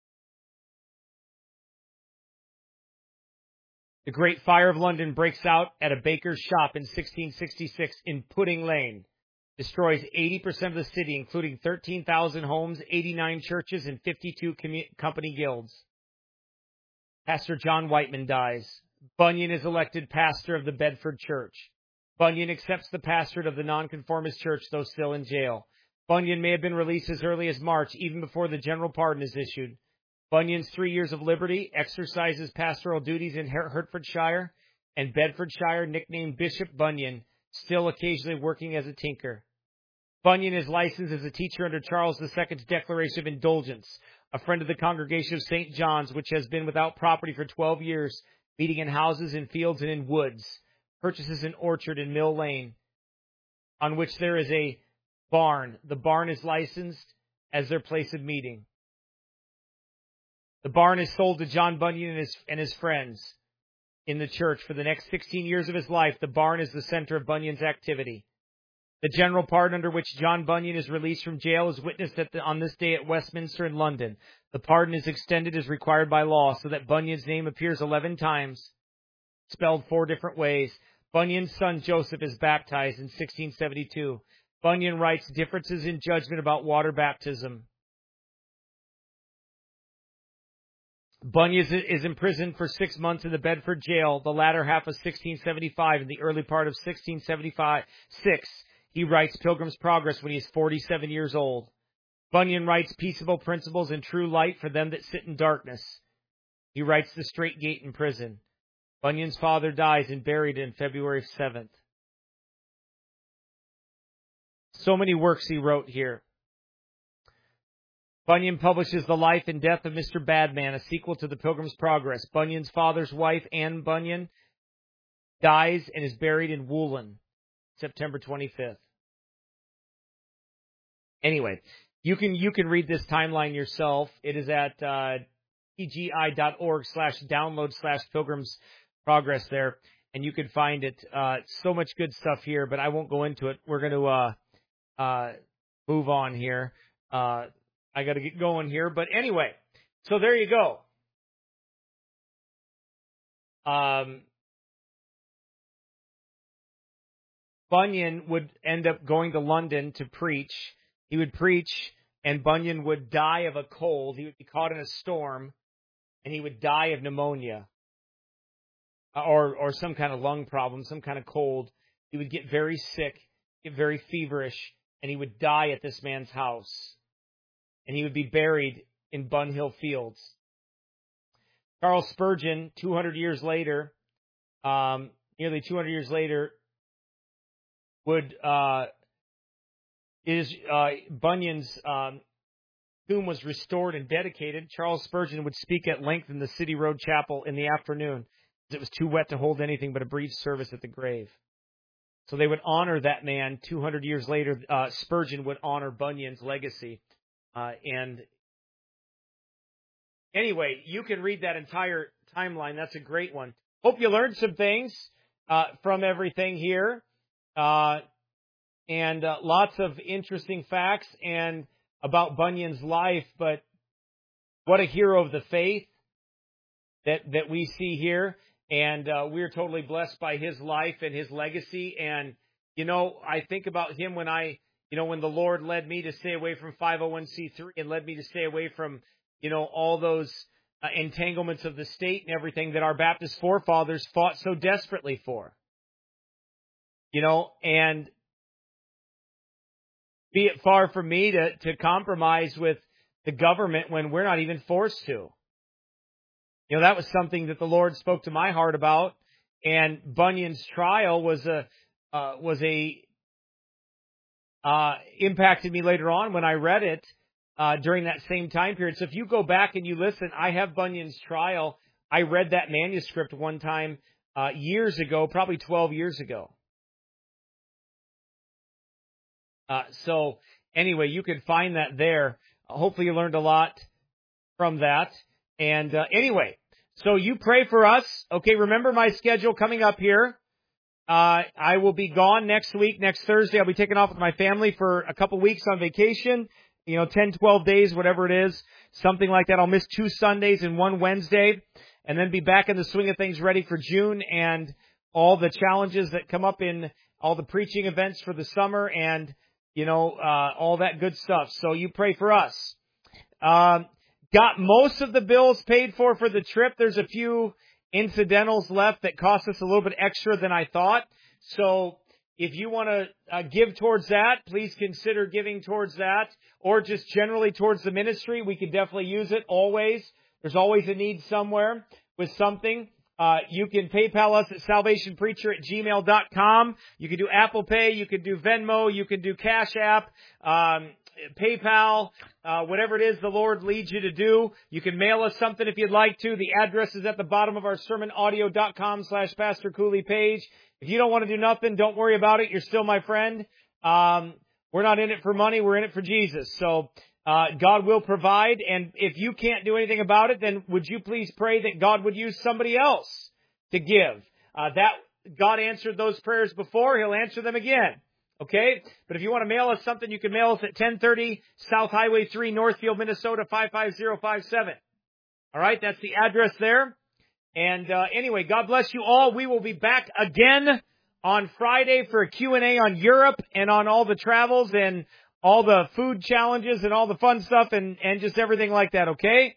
The Great Fire of London breaks out at a baker's shop in 1666 in Pudding Lane, destroys 80% of the city, including 13,000 homes, 89 churches, and 52 company guilds. Pastor John Whiteman dies. Bunyan is elected pastor of the Bedford Church. Bunyan accepts the pastorate of the Nonconformist Church, though still in jail. Bunyan may have been released as early as March, even before the general pardon is issued. Bunyan's 3 years of liberty, exercises pastoral duties in Hertfordshire and Bedfordshire, nicknamed Bishop Bunyan, still occasionally working as a tinker. Bunyan is licensed as a teacher under Charles II's Declaration of Indulgence, a friend of the Congregation of St. John's, which has been without property for 12 years, meeting in houses, in fields, and in woods, purchases an orchard in Mill Lane, on which there is a barn. The barn is licensed as their place of meeting. The barn is sold to John Bunyan and his friends in the church. For the next 16 years of his life, the barn is the center of Bunyan's activity. The general pardon under which John Bunyan is released from jail is witnessed on this day at Westminster in London. The pardon is extended as required by law, so that Bunyan's name appears 11 times, spelled 4 different ways. Bunyan's son Joseph is baptized in 1672. Bunyan writes differences in judgment about water baptism. Bunyan is imprisoned for 6 months in the Bedford jail, the latter half of 1675 and the early part of 1676. He writes Pilgrim's Progress when he is 47 years old. Bunyan writes Peaceable Principles and True Light for Them That Sit in Darkness. He writes The Straight Gate in prison. Bunyan's father dies and buried in February 7th. So many works he wrote here. Bunyan publishes The Life and Death of Mr. Badman, a sequel to The Pilgrim's Progress. Bunyan's father's wife, Anne Bunyan, dies and is buried in Woollen, September 25th. Anyway, you can read this timeline yourself. It is at tgi.org/download/Pilgrim's Progress there. and you can find it. So much good stuff here, but I won't go into it. We're going to move on here. I got to get going here, but anyway, so there you go. Bunyan would end up going to London to preach. He would preach, and Bunyan would die of a cold. He would be caught in a storm, and he would die of pneumonia or some kind of lung problem, some kind of cold. He would get very sick, get very feverish, and he would die at this man's house. And he would be buried in Bunhill Fields. Charles Spurgeon, 200 years later, nearly 200 years later, would Bunyan's tomb was restored and dedicated. Charles Spurgeon would speak at length in the City Road Chapel in the afternoon. It was too wet to hold anything but a brief service at the grave. So they would honor that man. 200 years later, Spurgeon would honor Bunyan's legacy. And anyway, you can read that entire timeline. That's a great one. Hope you learned some things from everything here. And lots of interesting facts and about Bunyan's life. But what a hero of the faith that we see here. And we're totally blessed by his life and his legacy. And, I think about him when when the Lord led me to stay away from 501c3 and led me to stay away from, all those entanglements of the state and everything that our Baptist forefathers fought so desperately for. And be it far from me to compromise with the government when we're not even forced to. That was something that the Lord spoke to my heart about, and Bunyan's trial was impacted me later on when I read it during that same time period. So if you go back and you listen, I have Bunyan's trial. I read that manuscript one time years ago, probably 12 years ago. So anyway, you can find that there. Hopefully you learned a lot from that. And anyway, so you pray for us. Okay, remember my schedule coming up here. I will be gone next week. Next Thursday, I'll be taking off with my family for a couple weeks on vacation. 10, 12 days, whatever it is, something like that. I'll miss 2 Sundays and 1 Wednesday, and then be back in the swing of things ready for June and all the challenges that come up in all the preaching events for the summer and, all that good stuff. So you pray for us. Got most of the bills paid for the trip. There's a few incidentals left that cost us a little bit extra than I thought. So if you want to give towards that, please consider giving towards that, or just generally towards the ministry. We could definitely use it always. There's always a need somewhere with something. You can PayPal us at salvationpreacher@gmail.com. You can do Apple Pay. You can do Venmo. You can do Cash App, PayPal, whatever it is the Lord leads you to do. You can mail us something if you'd like to. The address is at the bottom of our sermonaudio.com/Pastor Cooley page. If you don't want to do nothing, don't worry about it. You're still my friend. We're not in it for money. We're in it for Jesus. So God will provide. And if you can't do anything about it, then would you please pray that God would use somebody else to give? That God answered those prayers before. He'll answer them again. Okay? But if you want to mail us something, you can mail us at 1030 South Highway 3, Northfield, Minnesota, 55057. All right? That's the address there. And anyway, God bless you all. We will be back again on Friday for a Q&A on Europe and on all the travels and all the food challenges and all the fun stuff and just everything like that, okay?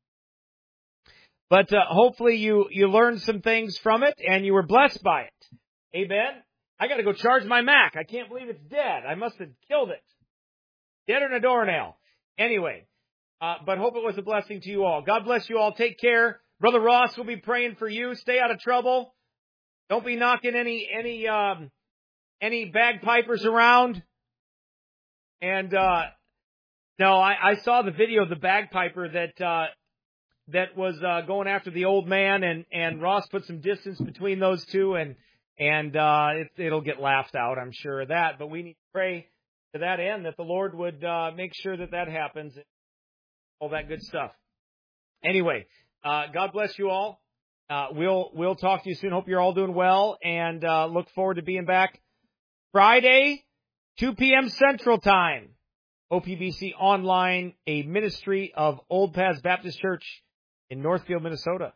But hopefully you learned some things from it and you were blessed by it. Amen? I got to go charge my Mac. I can't believe it's dead. I must have killed it. Deader than a doornail. Anyway, but hope it was a blessing to you all. God bless you all. Take care. Brother Ross will be praying for you. Stay out of trouble. Don't be knocking any bagpipers around. And no, I saw the video of the bagpiper that was going after the old man, and Ross put some distance between those two, and it'll get laughed out, I'm sure of that. But we need to pray to that end that the Lord would make sure that happens, all that good stuff. Anyway, God bless you all. We'll talk to you soon. Hope you're all doing well, and look forward to being back Friday, 2 p.m. Central Time. OPBC Online, a ministry of Old Paths Baptist Church in Northfield, Minnesota.